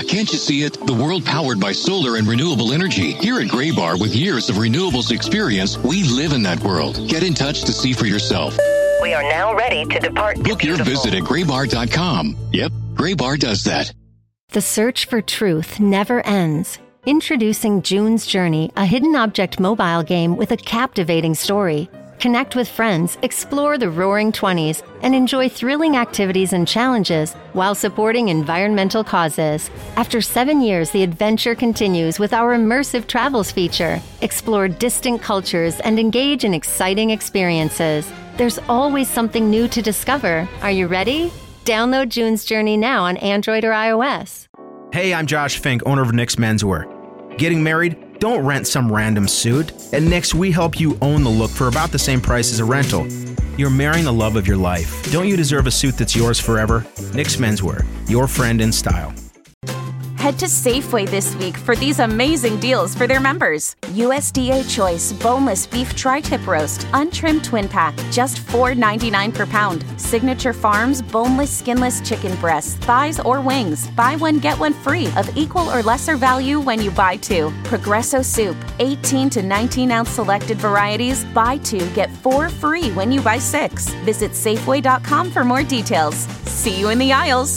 can't you see it? The world powered by solar and renewable energy. Here at Graybar, with years of renewables experience, we live in that world. Get in touch to see for yourself. We are now ready to depart. Book your visit at graybar.com. Yep, Graybar does that. The search for truth never ends. Introducing June's Journey, a hidden object mobile game with a captivating story. Connect with friends, explore the Roaring 20s, and enjoy thrilling activities and challenges while supporting environmental causes. After 7 years, the adventure continues with our immersive travels feature. Explore distant cultures and engage in exciting experiences. There's always something new to discover. Are you ready? Download June's Journey now on Android or iOS. Hey, I'm Josh Fink, owner of Nick's Menswear. Getting married? Don't rent some random suit. At Nick's, we help you own the look for about the same price as a rental. You're marrying the love of your life. Don't you deserve a suit that's yours forever? Nick's Menswear, your friend in style. Head to Safeway this week for these amazing deals for their members. USDA Choice Boneless Beef Tri-Tip Roast, Untrimmed Twin Pack, just $4.99 per pound. Signature Farms Boneless Skinless Chicken Breasts, Thighs, or Wings. Buy one, get one free of equal or lesser value when you buy two. Progresso Soup, 18 to 19-ounce selected varieties. Buy two, get four free when you buy six. Visit Safeway.com for more details. See you in the aisles.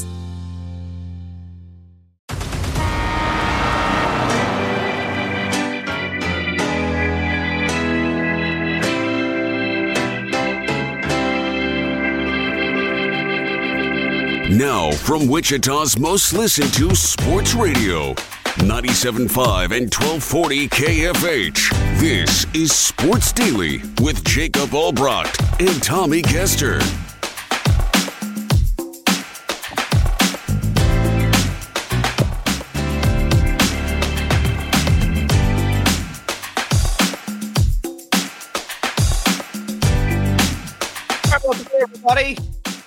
Now, from Wichita's most listened to sports radio, 97.5 and 1240 KFH. This is Sports Daily with Jacob Albrecht and Tommy Kester. Welcome, everybody.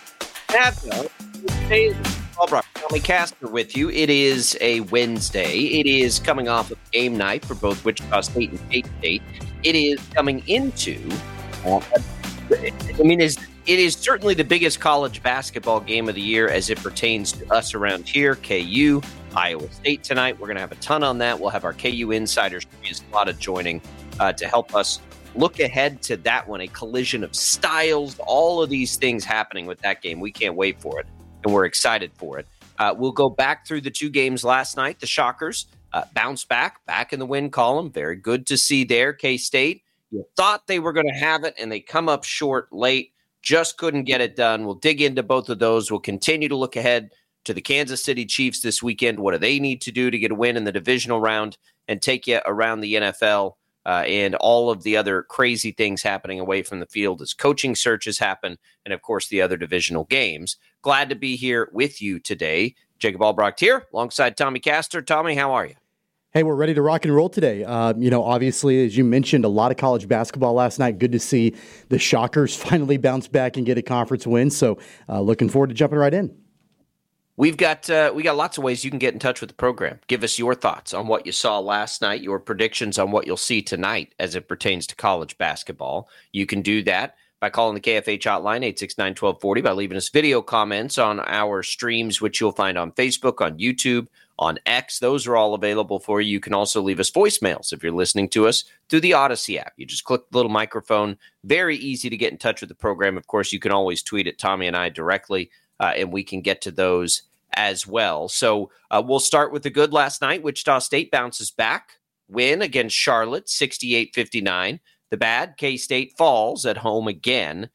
Tommy Kester with you. It is a Wednesday. It is coming off of game night for both Wichita State and K-State. It is coming into, it is certainly the biggest college basketball game of the year as it pertains to us around here. KU, Iowa State tonight. We're going to have a ton on that. We'll have our KU insiders, Slaughter, joining to help us look ahead to that one, a collision of styles, all of these things happening with that game. We can't wait for it, and we're excited for it. We'll go back through the two games last night. The Shockers bounce back in the win column. Very good to see there. K-State, you thought they were going to have it, and they come up short late. Just couldn't get it done. We'll dig into both of those. We'll continue to look ahead to the Kansas City Chiefs this weekend. What do they need to do to get a win in the divisional round and take you around the NFL? And all of the other crazy things happening away from the field as coaching searches happen, and, of course, the other divisional games. Glad to be here with you today. Jacob Albrecht here, alongside Tommy Kester. Tommy, how are you? Hey, we're ready to rock and roll today. Obviously, as you mentioned, a lot of college basketball last night. Good to see the Shockers finally bounce back and get a conference win. So looking forward to jumping right in. We got lots of ways you can get in touch with the program. Give us your thoughts on what you saw last night, your predictions on what you'll see tonight as it pertains to college basketball. You can do that by calling the KFH hotline, 869-1240, by leaving us video comments on our streams, which you'll find on Facebook, on YouTube, on X. Those are all available for you. You can also leave us voicemails if you're listening to us through the Odyssey app. You just click the little microphone. Very easy to get in touch with the program. Of course, you can always tweet at Tommy and I directly, and we can get to those as well. So we'll start with the good last night. Wichita State bounces back, win against Charlotte, 68-59. The bad, K-State falls at home again,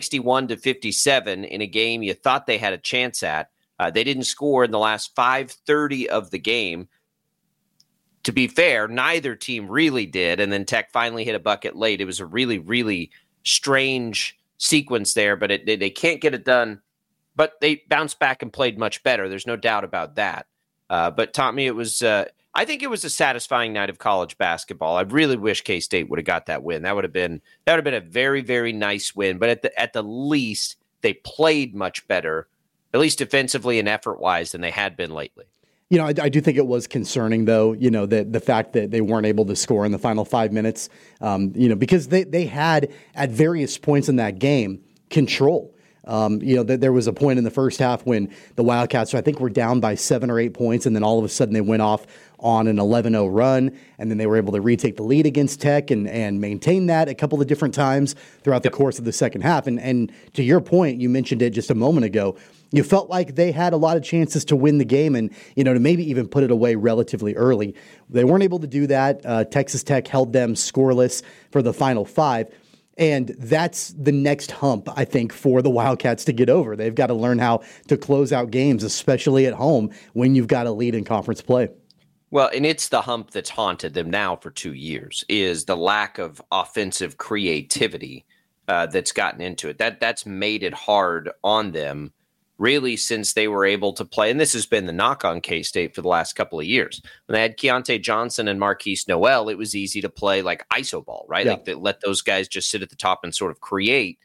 61-57 in a game you thought they had a chance at. They didn't score in the last 5:30 of the game. To be fair, neither team really did, and then Tech finally hit a bucket late. It was a really, really strange sequence there, but they can't get it done. But they bounced back and played much better. There's no doubt about that. But Tommy, it was I think it was a satisfying night of college basketball. I really wish K-State would have got that win. That would have been a very, very nice win. But at the least, they played much better, at least defensively and effort-wise, than they had been lately. I do think it was concerning, though, the fact that they weren't able to score in the final 5 minutes, because they had, at various points in that game, control. There was a point in the first half when the Wildcats, I think, were down by 7 or 8 points, and then all of a sudden they went off on an 11-0 run, and then they were able to retake the lead against Tech and maintain that a couple of different times throughout the course of the second half. And to your point, you mentioned it just a moment ago, you felt like they had a lot of chances to win the game and, to maybe even put it away relatively early. They weren't able to do that. Texas Tech held them scoreless for the final 5. And that's the next hump, I think, for the Wildcats to get over. They've got to learn how to close out games, especially at home, when you've got a lead in conference play. Well, and it's the hump that's haunted them now for 2 years, is the lack of offensive creativity that's gotten into it. That's made it hard on them, really, since they were able to play. And this has been the knock on K-State for the last couple of years. When they had Keontae Johnson and Marquise Noel, it was easy to play like iso ball, right? Yeah. Like they let those guys just sit at the top and sort of create.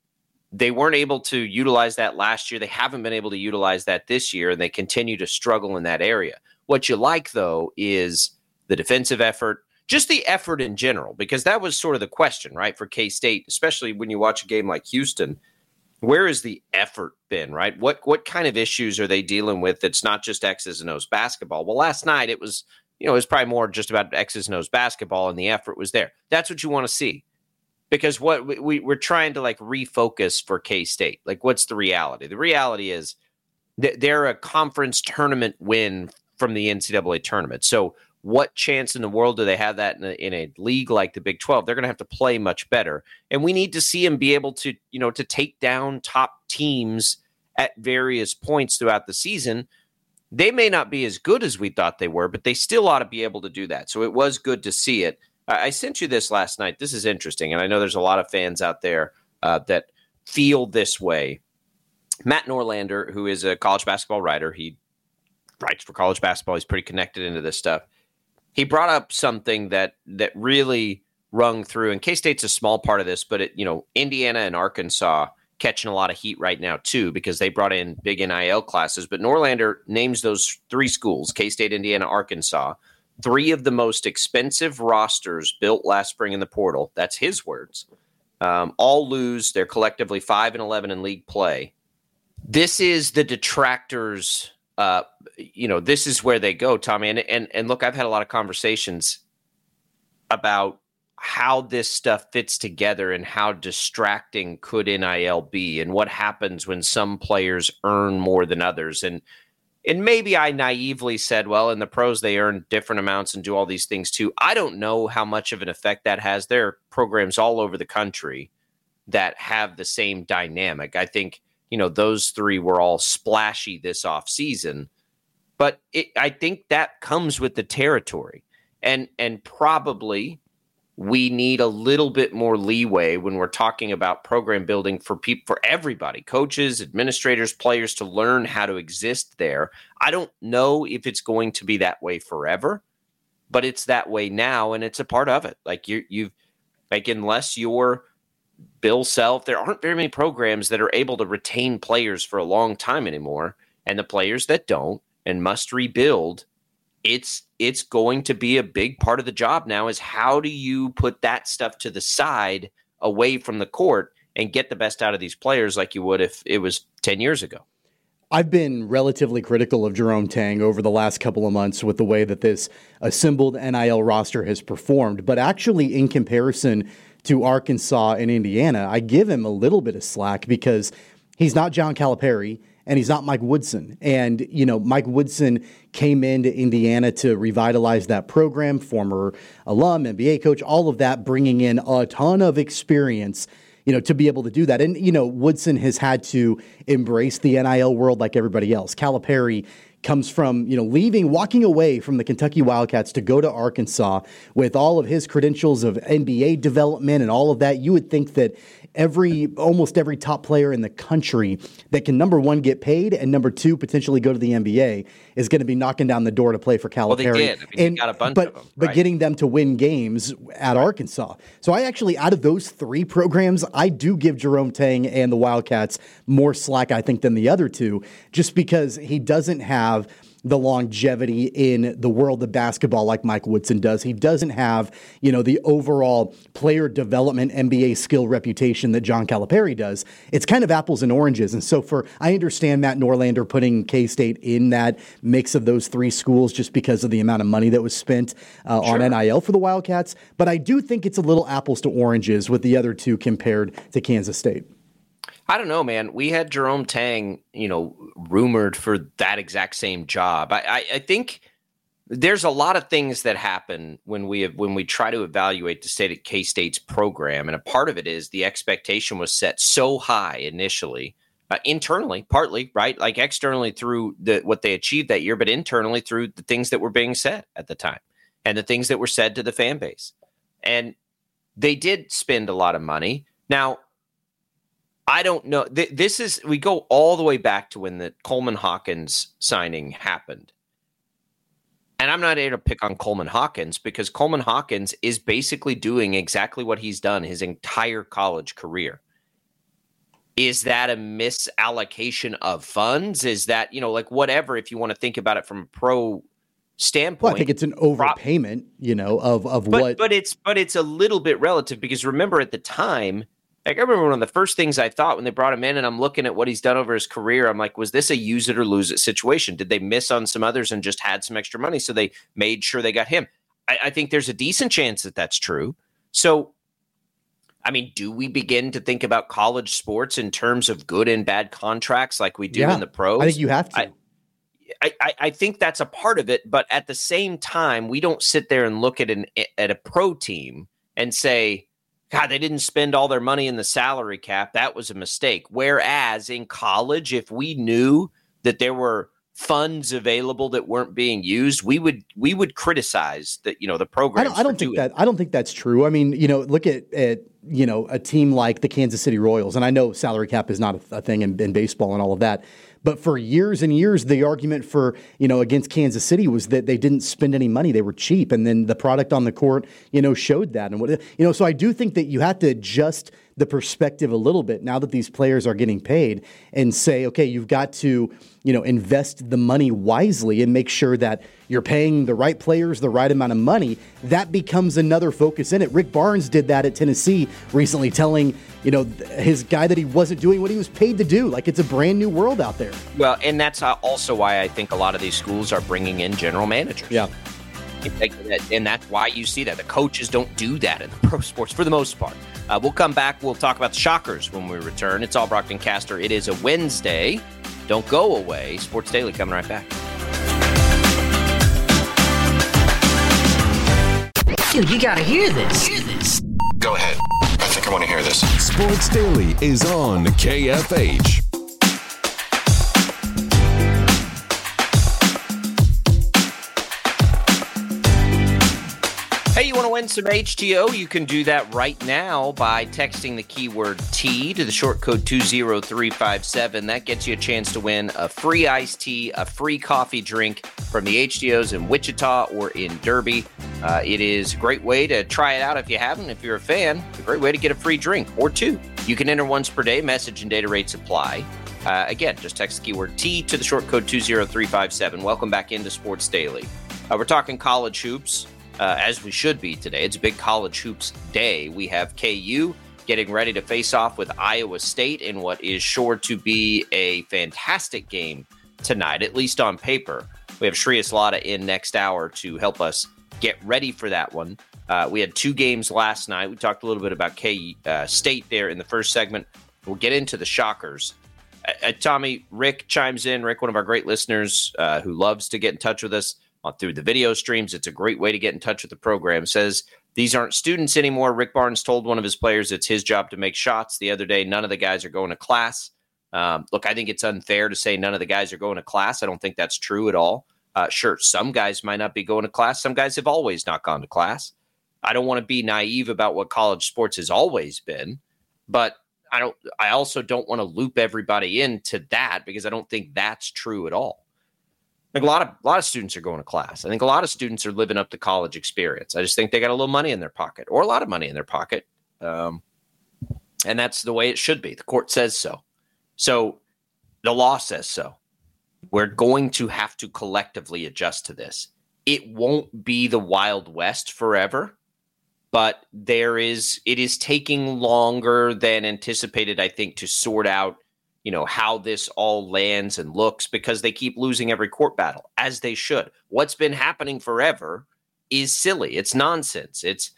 They weren't able to utilize that last year. They haven't been able to utilize that this year, and they continue to struggle in that area. What you like, though, is the defensive effort, just the effort in general, because that was sort of the question, right, for K-State, especially when you watch a game like Houston. Where has the effort been, right? What kind of issues are they dealing with that's not just X's and O's basketball? Well, last night it was probably more just about X's and O's basketball, and the effort was there. That's what you want to see, because what we're trying to like refocus for K-State. Like, what's the reality? The reality is they're a conference tournament win from the NCAA tournament. So what chance in the world do they have that in a league like the Big 12? They're going to have to play much better. And we need to see them be able to, to take down top teams at various points throughout the season. They may not be as good as we thought they were, but they still ought to be able to do that. So it was good to see it. I sent you this last night. This is interesting. And I know there's a lot of fans out there that feel this way. Matt Norlander, who is a college basketball writer, he writes for college basketball. He's pretty connected into this stuff. He brought up something that really rung through, and K-State's a small part of this, but Indiana and Arkansas catching a lot of heat right now too, because they brought in big NIL classes. But Norlander names those 3 schools, K-State, Indiana, Arkansas, 3 of the most expensive rosters built last spring in the portal. That's his words. All lose. They're collectively 5-11 in league play. This is the detractors. This is where they go, Tommy. And look, I've had a lot of conversations about how this stuff fits together and how distracting could NIL be and what happens when some players earn more than others. And maybe I naively said, well, in the pros, they earn different amounts and do all these things too. I don't know how much of an effect that has. There are programs all over the country that have the same dynamic. I think, those 3 were all splashy this offseason. But I think that comes with the territory. And probably we need a little bit more leeway when we're talking about program building for everybody, coaches, administrators, players, to learn how to exist there. I don't know if it's going to be that way forever, but it's that way now, and it's a part of it. Like unless you're Bill Self, there aren't very many programs that are able to retain players for a long time anymore. And the players that don't and must rebuild, it's going to be a big part of the job now, is how do you put that stuff to the side away from the court and get the best out of these players like you would if it was 10 years ago? I've been relatively critical of Jerome Tang over the last couple of months with the way that this assembled NIL roster has performed. But actually, in comparison to Arkansas and Indiana, I give him a little bit of slack because he's not John Calipari and he's not Mike Woodson. And, Mike Woodson came into Indiana to revitalize that program, former alum, NBA coach, all of that, bringing in a ton of experience, to be able to do that. And, Woodson has had to embrace the NIL world like everybody else. Calipari comes from, walking away from the Kentucky Wildcats to go to Arkansas with all of his credentials of NBA development and all of that. You would think that almost every top player in the country that can, number 1, get paid, and number 2, potentially go to the NBA is going to be knocking down the door to play for Calipari. Well, they did. He got a bunch of them. But getting them to win games at Arkansas. So I actually, out of those 3 programs, I do give Jerome Tang and the Wildcats more slack, I think, than the other 2, just because he doesn't have the longevity in the world of basketball like Mike Woodson does. He doesn't have, the overall player development NBA skill reputation that John Calipari does. It's kind of apples and oranges. And so I understand Matt Norlander putting K-State in that mix of those three schools just because of the amount of money that was spent on NIL for the Wildcats. But I do think it's a little apples to oranges with the other two compared to Kansas State. I don't know, man. We had Jerome Tang, rumored for that exact same job. I think there's a lot of things that happen when we try to evaluate the state of K-State's program, and a part of it is the expectation was set so high initially, internally, partly, right? Like externally through what they achieved that year, but internally through the things that were being said at the time and the things that were said to the fan base. And they did spend a lot of money. Now, I don't know. We go all the way back to when the Coleman Hawkins signing happened. And I'm not here to pick on Coleman Hawkins because Coleman Hawkins is basically doing exactly what he's done his entire college career. Is that a misallocation of funds? Is that, whatever, if you want to think about it from a pro standpoint? Well, I think it's an overpayment, But it's a little bit relative because remember at the time, I remember one of the first things I thought when they brought him in and I'm looking at what he's done over his career, I'm like, was this a use it or lose it situation? Did they miss on some others and just had some extra money? So they made sure they got him. I think there's a decent chance that that's true. So, do we begin to think about college sports in terms of good and bad contracts like we do in the pros? I think you have to. I think that's a part of it. But at the same time, we don't sit there and look at a pro team and say, God, they didn't spend all their money in the salary cap. That was a mistake. Whereas in college, if we knew that there were funds available that weren't being used, we would criticize that, the program. I don't think that's true. Look at a team like the Kansas City Royals, and I know salary cap is not a thing in baseball and all of that. But for years and years, the argument for, against Kansas City was that they didn't spend any money. They were cheap. And then the product on the court, showed that. And so I do think that you have to adjust the perspective a little bit now that these players are getting paid and say, okay, you've got to, invest the money wisely and make sure that you're paying the right players the right amount of money. That becomes another focus in it. Rick Barnes did that at Tennessee recently, telling, his guy that he wasn't doing what he was paid to do. Like, it's a brand new world out there. Well, and that's also why I think a lot of these schools are bringing in general managers. Yeah. And that's why you see that. The coaches don't do that in the pro sports for the most part. We'll come back. We'll talk about the Shockers when we return. It's All Brockton Caster. It is a Wednesday. Don't go away. Sports Daily coming right back. Dude, you gotta hear this. Go ahead. I think I want to hear this. Sports Daily is on KFH. Hey, you want to win some HTO? You can do that right now by texting the keyword T to the short code 20357. That gets you a chance to win a free iced tea, a free coffee drink from the HTOs in Wichita or in Derby. It is a great way to try it out if you haven't. If you're a fan, it's a great way to get a free drink or two. You can enter once per day. Message and data rates apply. Again, just text the keyword T to the short code 20357. Welcome back into Sports Daily. We're talking college hoops. As we should be today. It's a big college hoops day. We have KU getting ready to face off with Iowa State in what is sure to be a fantastic game tonight, at least on paper. We have Shreyas Laddha in next hour to help us get ready for that one. We had two games last night. We talked a little bit about State there in the first segment. We'll get into the Shockers. Tommy, Rick chimes in. Rick, one of our great listeners who loves to get in touch with us through the video streams. It's a great way to get in touch with the program. Says these aren't students anymore. Rick Barnes told one of his players it's his job to make shots. The other day, none of the guys are going to class. Look, I think it's unfair to say none of the guys are going to class. I don't think that's true at all. Sure, some guys might not be going to class. Some guys have always not gone to class. I don't want to be naive about what college sports has always been, but I also don't want to loop everybody into that because I don't think that's true at all. I think a lot of students are going to class. I think a lot of students are living up the college experience. I just think they got a little money in their pocket or a lot of money in their pocket. And that's the way it should be. The court says so. So the law says so. We're going to have to collectively adjust to this. It won't be the Wild West forever, but it is taking longer than anticipated, I think, to sort out, how this all lands and looks, because they keep losing every court battle, as they should. What's been happening forever is silly. It's nonsense. It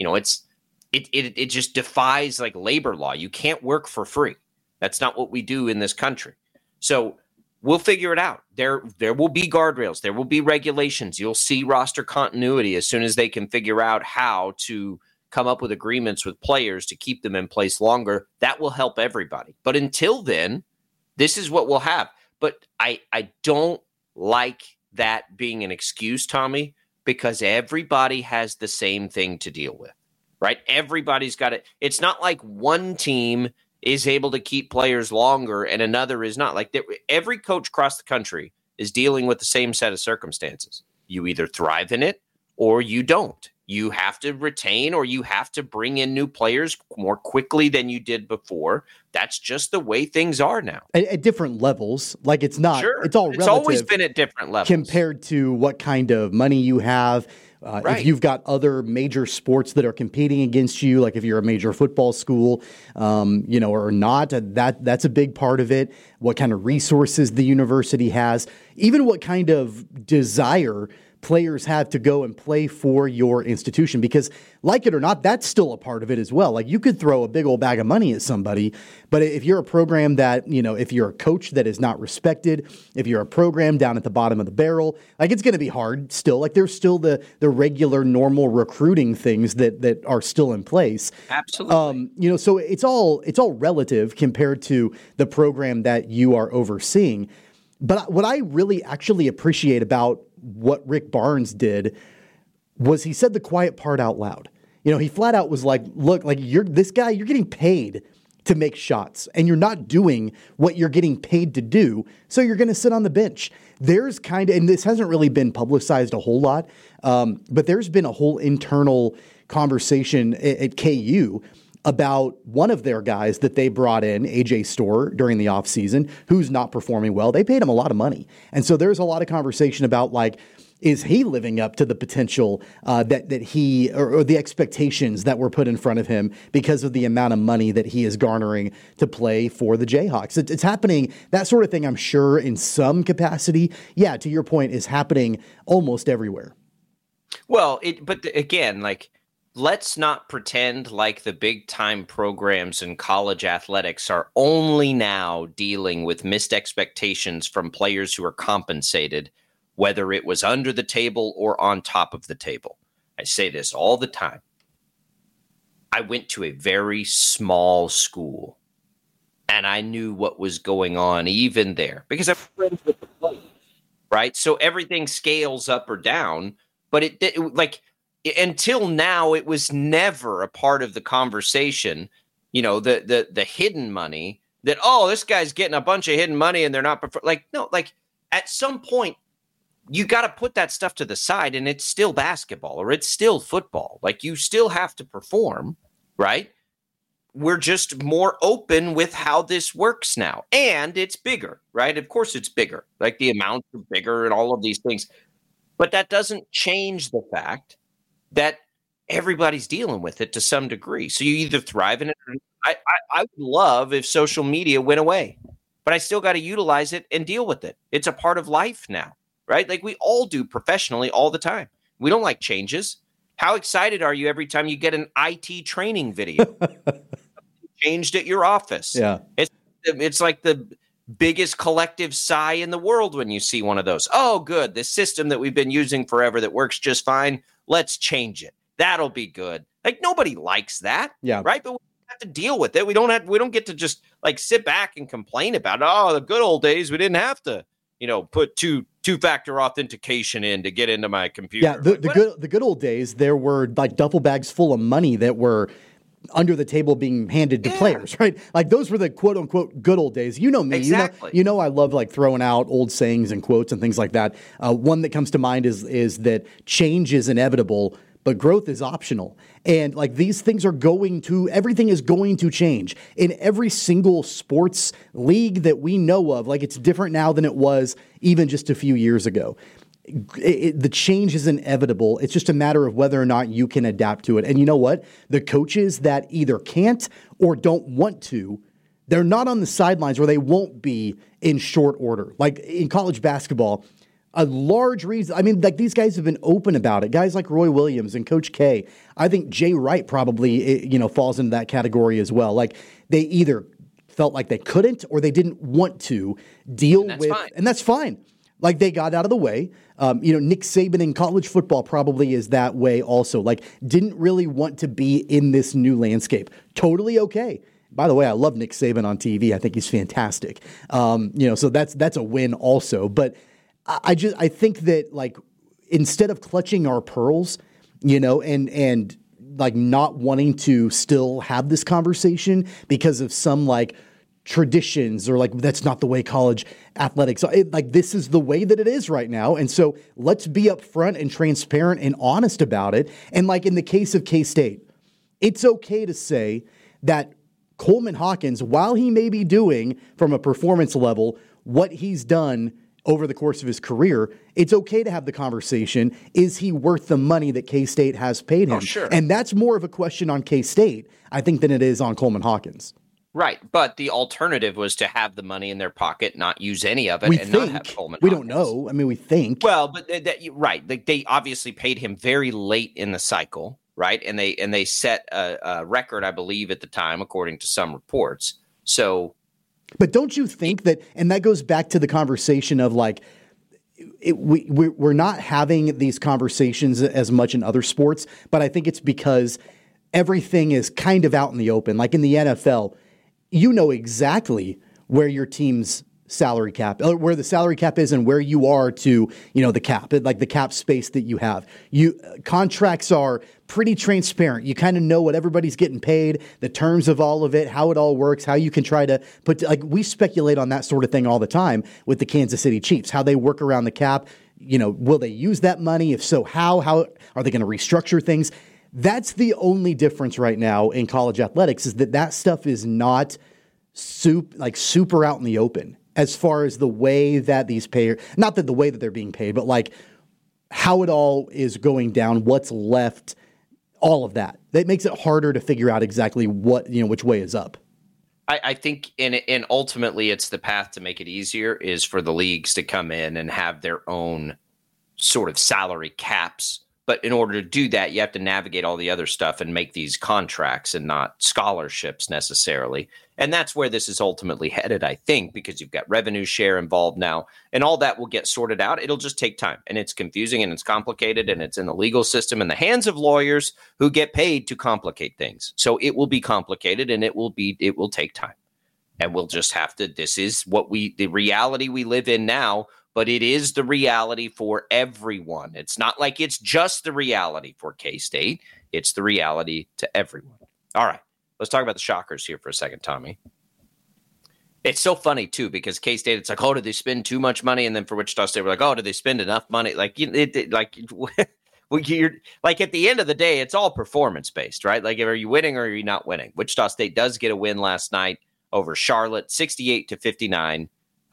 just defies like labor law. You can't work for free. That's not what we do in this country. So we'll figure it out. There will be guardrails. There will be regulations. You'll see roster continuity as soon as they can figure out how to come up with agreements with players to keep them in place longer. That will help everybody. But until then, this is what we'll have. But I don't like that being an excuse, Tommy, because everybody has the same thing to deal with, right? Everybody's got it. It's not like one team is able to keep players longer and another is not. Like every coach across the country is dealing with the same set of circumstances. You either thrive in it or you don't. You have to retain or you have to bring in new players more quickly than you did before. That's just the way things are now. At different levels. Like it's not, sure. It's all relative. It's always been at different levels. Compared to what kind of money you have. Right. If you've got other major sports that are competing against you, like if you're a major football school, or not, that's a big part of it. What kind of resources the university has, even what kind of desire players have to go and play for your institution, because like it or not, that's still a part of it as well. Like you could throw a big old bag of money at somebody, but if you're a program that, if you're a coach that is not respected, if you're a program down at the bottom of the barrel, like it's going to be hard still. Like there's still the regular normal recruiting things that are still in place. Absolutely. So it's all relative compared to the program that you are overseeing. But what I really actually appreciate about what Rick Barnes did was he said the quiet part out loud. He flat out was like, look, like you're getting paid to make shots and you're not doing what you're getting paid to do. So you're going to sit on the bench. There's and this hasn't really been publicized a whole lot, but there's been a whole internal conversation at KU about one of their guys that they brought in, AJ Storr, during the offseason, who's not performing well. They paid him a lot of money. And so there's a lot of conversation about, like, is he living up to the potential that he or the expectations that were put in front of him because of the amount of money that he is garnering to play for the Jayhawks? It's happening, that sort of thing, I'm sure, in some capacity. Yeah, to your point, is happening almost everywhere. Well, but again, like, let's not pretend like the big-time programs in college athletics are only now dealing with missed expectations from players who are compensated, whether it was under the table or on top of the table. I say this all the time. I went to a very small school, and I knew what was going on even there because I'm friends with the players, right? So everything scales up or down, but until now, it was never a part of the conversation, the hidden money that, this guy's getting a bunch of hidden money and they're not at some point you got to put that stuff to the side and it's still basketball or it's still football. Like you still have to perform, right? We're just more open with how this works now. And it's bigger, right? Of course it's bigger. Like the amounts are bigger and all of these things. But that doesn't change the fact that everybody's dealing with it to some degree. So you either thrive in it or I would love if social media went away, but I still got to utilize it and deal with it. It's a part of life now, right? Like we all do professionally all the time. We don't like changes. How excited are you every time you get an IT training video changed at your office? Yeah. It's like the biggest collective sigh in the world when you see one of those. Oh, good. This system that we've been using forever that works just fine. Let's change it. That'll be good. Like nobody likes that. Yeah. Right. But we have to deal with it. We don't get to just like sit back and complain about it. Oh, the good old days. We didn't have to, put two-factor authentication in to get into my computer. Yeah. The good old days, there were like duffel bags full of money that were under the table being handed to players, right? Like those were the quote unquote good old days. You know me, exactly. I love like throwing out old sayings and quotes and things like that. One that comes to mind is that change is inevitable, but growth is optional. And like these things everything is going to change in every single sports league that we know of. Like it's different now than it was even just a few years ago. The change is inevitable. It's just a matter of whether or not you can adapt to it. And you know what? The coaches that either can't or don't want to, they're not on the sidelines, or they won't be in short order. Like in college basketball, a large reason, I mean, like these guys have been open about it. Guys like Roy Williams and Coach K. I think Jay Wright probably, falls into that category as well. Like they either felt like they couldn't or they didn't want to deal with, and that's fine. Like they got out of the way. Nick Saban in college football probably is that way also. Like didn't really want to be in this new landscape. Totally okay. By the way, I love Nick Saban on TV. I think he's fantastic. So that's a win also. But I think that like instead of clutching our pearls, and like not wanting to still have this conversation because of some like traditions or like that's not the way college athletics like this is the way that it is right now. And so let's be upfront and transparent and honest about it. And like in the case of K-State, it's okay to say that Coleman Hawkins, while he may be doing from a performance level what he's done over the course of his career, it's okay to have the conversation. Is he worth the money that K-State has paid him? Oh, sure. And that's more of a question on K-State, I think, than it is on Coleman Hawkins. Right, but the alternative was to have the money in their pocket, not use any of it, not have Coleman We Hawkins. don't know. I mean, we think. Well, but right, they obviously paid him very late in the cycle, right? And they set a record, I believe, at the time, according to some reports. So, but don't you think that, and that goes back to the conversation of like, we're not having these conversations as much in other sports, but I think it's because everything is kind of out in the open. Like in the NFL, you know exactly where your team's salary cap, or where the salary cap is and where you are to, the cap, like the cap space that you have. Contracts are pretty transparent. You kind of know what everybody's getting paid, the terms of all of it, how it all works, how you can try to we speculate on that sort of thing all the time with the Kansas City Chiefs, how they work around the cap. Will they use that money? If so, how are they going to restructure things? That's the only difference right now in college athletics, is that stuff is not super out in the open as far as the way that these pay, not that the way that they're being paid, but like how it all is going down, what's left, all of that. That makes it harder to figure out exactly what, which way is up. I think, and ultimately it's the path to make it easier is for the leagues to come in and have their own sort of salary caps. But in order to do that, you have to navigate all the other stuff and make these contracts and not scholarships necessarily. And that's where this is ultimately headed, I think, because you've got revenue share involved now, and all that will get sorted out. It'll just take time, and it's confusing and it's complicated, and it's in the legal system in the hands of lawyers who get paid to complicate things. So it will be complicated, and it will take time. And we'll just have to, this is the reality we live in now. But it is the reality for everyone. It's not like it's just the reality for K-State. It's the reality to everyone. All right, let's talk about the Shockers here for a second, Tommy. It's so funny, too, because K-State, it's like, oh, did they spend too much money? And then for Wichita State, we're like, oh, did they spend enough money? Like, you're like at the end of the day, it's all performance-based, right? Like, are you winning or are you not winning? Wichita State does get a win last night over Charlotte, 68-59.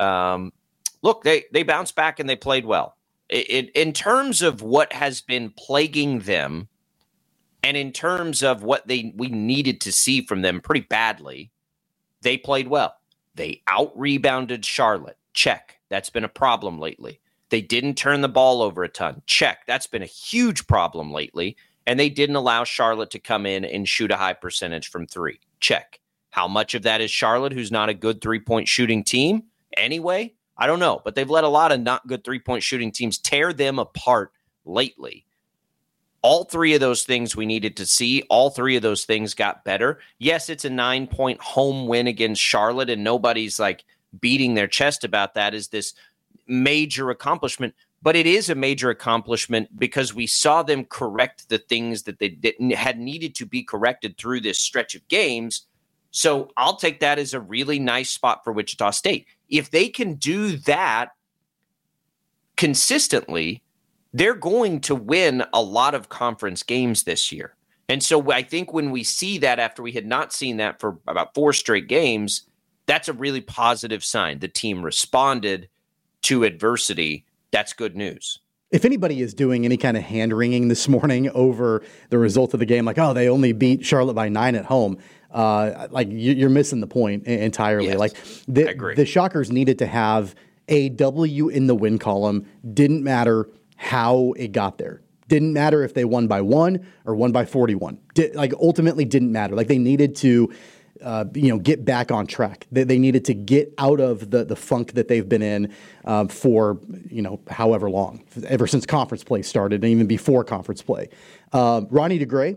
Look, they bounced back and they played well. In terms of what has been plaguing them, and in terms of what we needed to see from them pretty badly, they played well. They out-rebounded Charlotte. Check. That's been a problem lately. They didn't turn the ball over a ton. Check. That's been a huge problem lately. And they didn't allow Charlotte to come in and shoot a high percentage from three. Check. How much of that is Charlotte, who's not a good three-point shooting team anyway? I don't know, but they've let a lot of not good three-point shooting teams tear them apart lately. All three of those things we needed to see. All three of those things got better. Yes, it's a 9-point home win against Charlotte, and nobody's like beating their chest about that as this major accomplishment. But it is a major accomplishment because we saw them correct the things that they had needed to be corrected through this stretch of games. So I'll take that as a really nice spot for Wichita State. If they can do that consistently, they're going to win a lot of conference games this year. And so I think when we see that after we had not seen that for about 4 straight games, that's a really positive sign. The team responded to adversity. That's good news. If anybody is doing any kind of hand-wringing this morning over the result of the game, like, oh, they only beat Charlotte by 9 at home, like you're missing the point entirely. Yes, like I agree. The Shockers needed to have a W in the win column. Didn't matter how it got there. Didn't matter if they won by 1 or won by 41. Ultimately didn't matter. Like they needed to get back on track. They needed to get out of the funk that they've been in for however long, ever since conference play started, and even before conference play. Ronnie DeGray,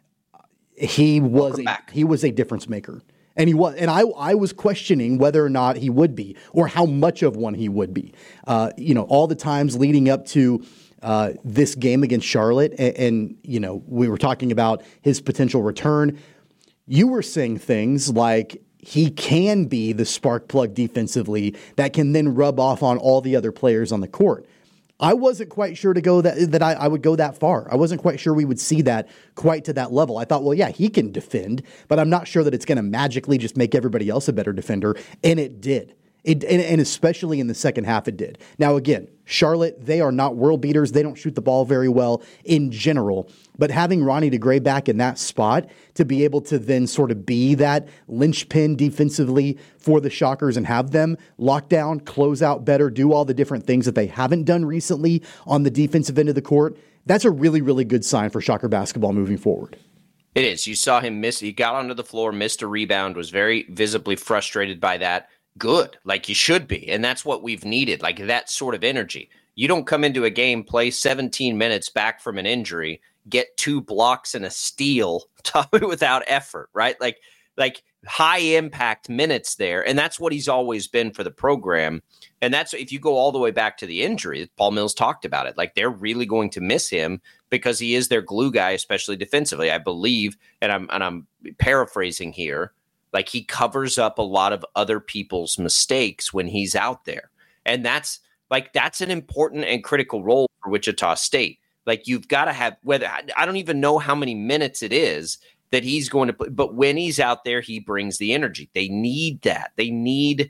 he was a difference maker, and he was. And I was questioning whether or not he would be, or how much of one he would be. All the times leading up to this game against Charlotte, and we were talking about his potential return. You were saying things like he can be the spark plug defensively that can then rub off on all the other players on the court. I wasn't quite sure that I would go that far. I wasn't quite sure we would see that quite to that level. I thought, well, yeah, he can defend, but I'm not sure that it's going to magically just make everybody else a better defender, and it did. And especially in the second half, it did. Now, again, Charlotte, they are not world beaters. They don't shoot the ball very well in general. But having Ronnie DeGray back in that spot to be able to then sort of be that linchpin defensively for the Shockers and have them lock down, close out better, do all the different things that they haven't done recently on the defensive end of the court, that's a really, really good sign for Shocker basketball moving forward. It is. You saw him miss. He got onto the floor, missed a rebound, was very visibly frustrated by that. Good, like you should be. And that's what we've needed, like that sort of energy. You don't come into a game, play 17 minutes back from an injury, get 2 blocks and a steal without effort, right? Like high impact minutes there. And that's what he's always been for the program. And that's, if you go all the way back to the injury, Paul Mills talked about it. Like they're really going to miss him because he is their glue guy, especially defensively, I believe. And I'm paraphrasing here. Like he covers up a lot of other people's mistakes when he's out there. And that's an important and critical role for Wichita State. Like you've got to have, whether I don't even know how many minutes it is that he's going to play, but when he's out there, he brings the energy. They need that. They need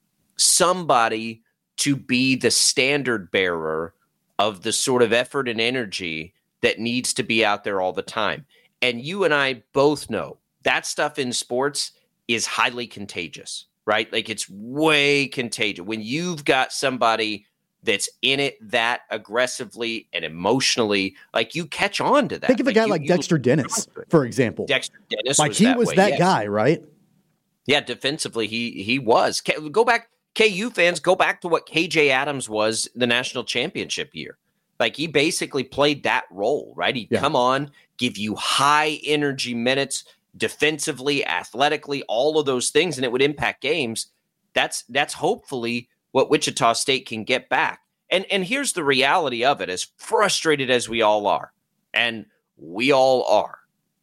somebody to be the standard bearer of the sort of effort and energy that needs to be out there all the time. And you and I both know that stuff in sports is highly contagious, right? Like it's way contagious. When you've got somebody that's in it that aggressively and emotionally, like you catch on to that. Think of a guy like Dexter Dennis, for example. Dexter Dennis was that guy, right? Yeah, defensively he was. Go back, KU fans, go back to what KJ Adams was the national championship year. Like he basically played that role, right? He'd come on, give you high energy minutes, defensively, athletically, all of those things, and it would impact games. That's hopefully what Wichita State can get back. And here's the reality of it, as frustrated as we all are, and we all are,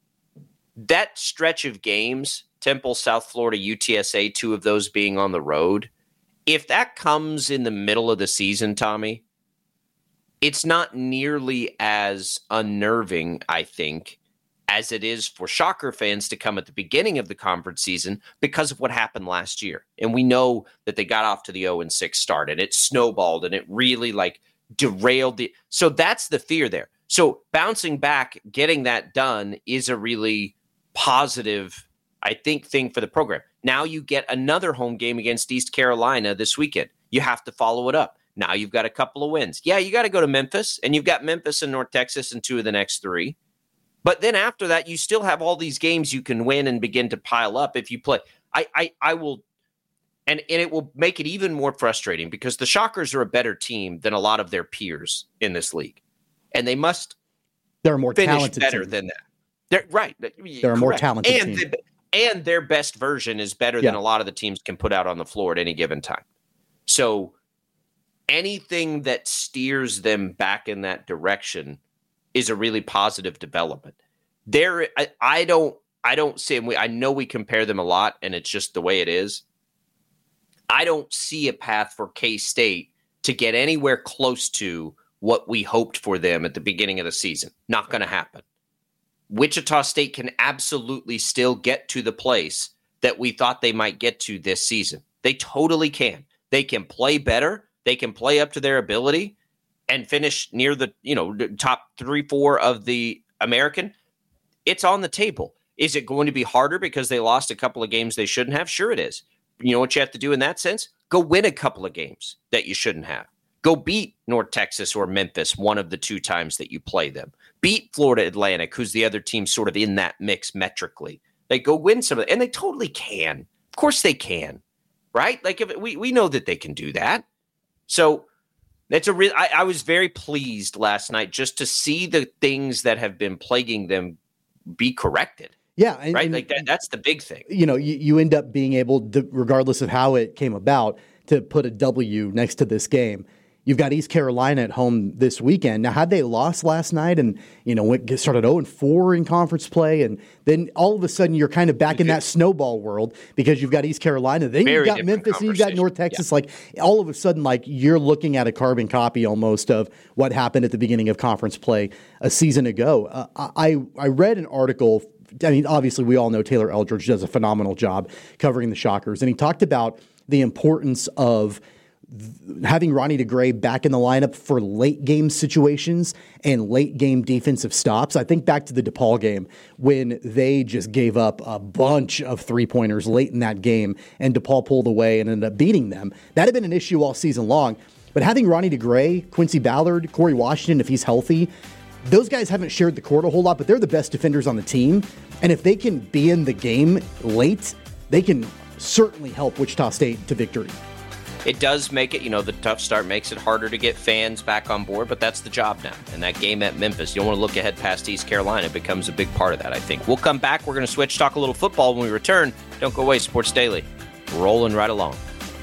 that stretch of games, Temple, South Florida, UTSA, 2 of those being on the road, if that comes in the middle of the season, Tommy, it's not nearly as unnerving, I think, as it is for Shocker fans to come at the beginning of the conference season because of what happened last year. And we know that they got off to the 0-6 start, and it snowballed, and it really derailed the. So that's the fear there. So bouncing back, getting that done is a really positive, I think, thing for the program. Now you get another home game against East Carolina this weekend. You have to follow it up. Now you've got a couple of wins. Yeah, you got to go to Memphis, and you've got Memphis and North Texas in 2 of the next 3. But then after that, you still have all these games you can win and begin to pile up if you play. I will, and it will make it even more frustrating because the Shockers are a better team than a lot of their peers in this league, and they must. They're a more talented better team. Than that. They're right. They're a more talented team, and their best version is better than a lot of the teams can put out on the floor at any given time. So anything that steers them back in that direction is a really positive development. There, I don't see, and I know we compare them a lot, and it's just the way it is. I don't see a path for K-State to get anywhere close to what we hoped for them at the beginning of the season. Not going to happen. Wichita State can absolutely still get to the place that we thought they might get to this season. They totally can. They can play better. They can play up to their ability and finish near the, top 3-4 of the American. It's on the table. Is it going to be harder because they lost a couple of games they shouldn't have? Sure it is. You know what you have to do in that sense? Go win a couple of games that you shouldn't have. Go beat North Texas or Memphis one of the 2 times that you play them. Beat Florida Atlantic, who's the other team sort of in that mix metrically. They go win some of it, and they totally can. Of course they can, right? Like if we know that they can do that. So that's I was very pleased last night just to see the things that have been plaguing them be corrected. Yeah. Right. Like that's the big thing. You end up being able to, regardless of how it came about, to put a W next to this game. You've got East Carolina at home this weekend. Now, had they lost last night and, started 0-4 in conference play, and then all of a sudden you're kind of back in that snowball world because you've got East Carolina, then you've got Memphis, and you've got North Texas. Yeah. Like all of a sudden, like you're looking at a carbon copy almost of what happened at the beginning of conference play a season ago. I read an article. I mean, obviously we all know Taylor Eldridge does a phenomenal job covering the Shockers, and he talked about the importance of having Ronnie DeGray back in the lineup for late game situations and late game defensive stops. I think back to the DePaul game when they just gave up a bunch of 3-pointers late in that game and DePaul pulled away and ended up beating them. That had been an issue all season long. But having Ronnie DeGray, Quincy Ballard, Corey Washington, if he's healthy, those guys haven't shared the court a whole lot, but they're the best defenders on the team. And if they can be in the game late, they can certainly help Wichita State to victory. It does make it, the tough start makes it harder to get fans back on board, but that's the job now. And that game at Memphis, you don't want to look ahead past East Carolina. It becomes a big part of that, I think. We'll come back. We're going to switch, talk a little football when we return. Don't go away. Sports Daily. Rolling right along.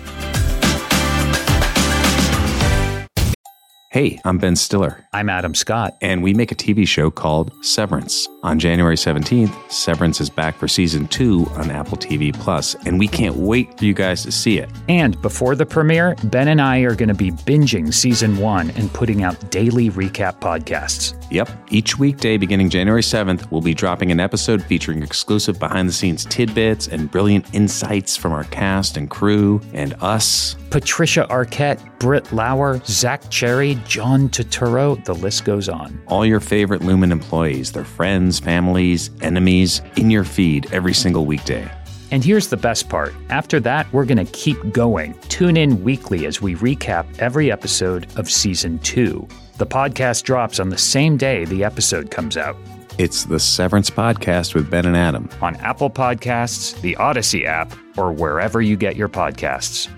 Hey, I'm Ben Stiller. I'm Adam Scott. And we make a TV show called Severance. On January 17th, Severance is back for season 2 on Apple TV+, and we can't wait for you guys to see it. And before the premiere, Ben and I are going to be binging season 1 and putting out daily recap podcasts. Yep. Each weekday beginning January 7th, we'll be dropping an episode featuring exclusive behind-the-scenes tidbits and brilliant insights from our cast and crew and us. Patricia Arquette, Britt Lauer, Zach Cherry, John Turturro, the list goes on. All your favorite Lumen employees, their friends, families, enemies, in your feed every single weekday. And here's the best part. After that, we're going to keep going. Tune in weekly as we recap every episode of Season 2. The podcast drops on the same day the episode comes out. It's the Severance Podcast with Ben and Adam. On Apple Podcasts, the Odyssey app, or wherever you get your podcasts.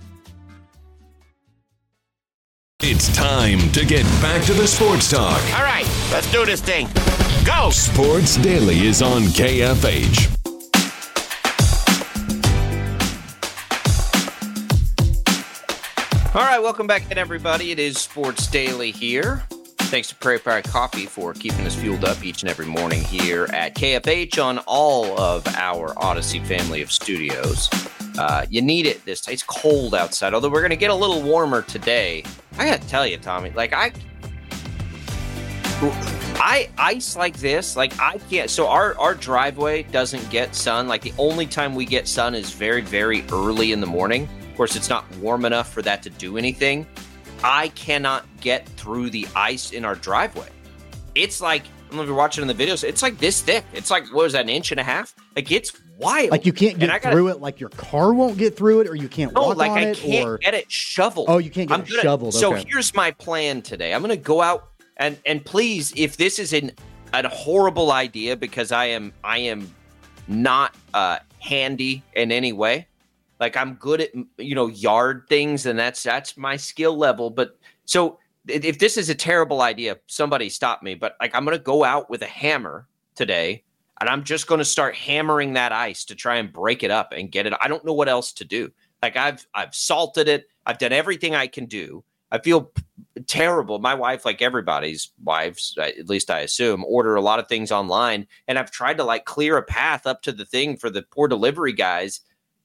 It's time to get back to the sports talk. All right, let's do this thing. Go! Sports Daily is on KFH. All right, welcome back in, everybody. It is Sports Daily here. Thanks to Prairie Fire Coffee for keeping us fueled up each and every morning here at KFH on all of our Odyssey family of studios. You need it this time. It's cold outside, although we're going to get a little warmer today. I got to tell you, Tommy, like I ice like this, like I can't. So our driveway doesn't get sun. Like the only time we get sun is very, very early in the morning. Of course, it's not warm enough for that to do anything. I cannot get through the ice in our driveway. It's like, I don't know if you're watching in the videos, it's like this thick. It's like, what is that, an inch and a half? Like it's wild. Like you can't get through it, like your car won't get through it, or you can't walk on it? I can't get it shoveled. Oh, you can't get it shoveled. So okay. Here's my plan today. I'm going to go out and please, if this is a horrible idea, because I am not handy in any way. Like I'm good at, yard things, and that's my skill level. But so if this is a terrible idea, somebody stop me. But like I'm going to go out with a hammer today, and I'm just going to start hammering that ice to try and break it up and get it. I don't know what else to do. Like I've salted it. I've done everything I can do. I feel terrible. My wife, like everybody's wives, at least I assume, order a lot of things online, and I've tried to like clear a path up to the thing for the poor delivery guys.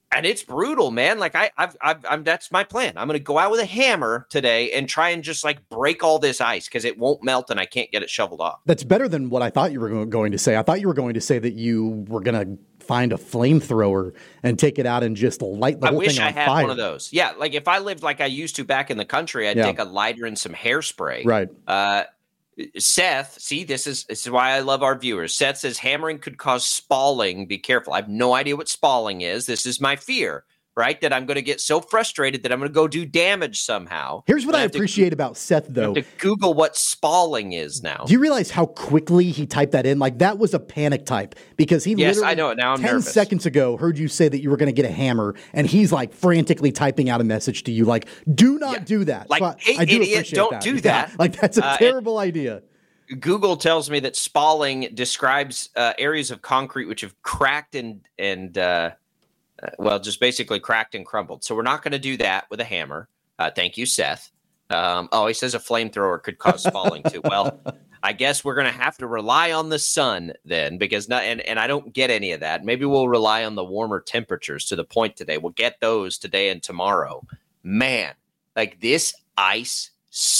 And it's brutal, man. Like I'm that's my plan. I'm going to go out with a hammer today and try and just like break all this ice because it won't melt and I can't get it shoveled off. That's better than what I thought you were going to say. I thought you were going to say that you were going to find a flamethrower and take it out and just light the whole thing on fire. I wish I had one of those. Yeah, like if I lived like I used to back in the country, I'd take a lighter and some hairspray. Right. Seth, see, this is why I love our viewers. Seth says hammering could cause spalling. Be careful. I have no idea what spalling is. This is my fear, right? That I'm going to get so frustrated that I'm going to go do damage somehow. Here's what I appreciate about Seth, though. To Google what spalling is now. Do you realize how quickly he typed that in? Like, that was a panic type because he literally I know it. Now I'm 10 nervous. seconds ago heard you say that you were going to get a hammer, and he's like frantically typing out a message to you like, do not do that. Like, so hey, I do idiot, don't do that. Yeah, like, that's a terrible idea. Google tells me that spalling describes areas of concrete which have cracked and just basically cracked and crumbled. So we're not going to do that with a hammer. Thank you, Seth. He says a flamethrower could cause spalling too. Well, I guess we're going to have to rely on the sun then, because and I don't get any of that. Maybe we'll rely on the warmer temperatures to the point today. We'll get those today and tomorrow. Man, like this ice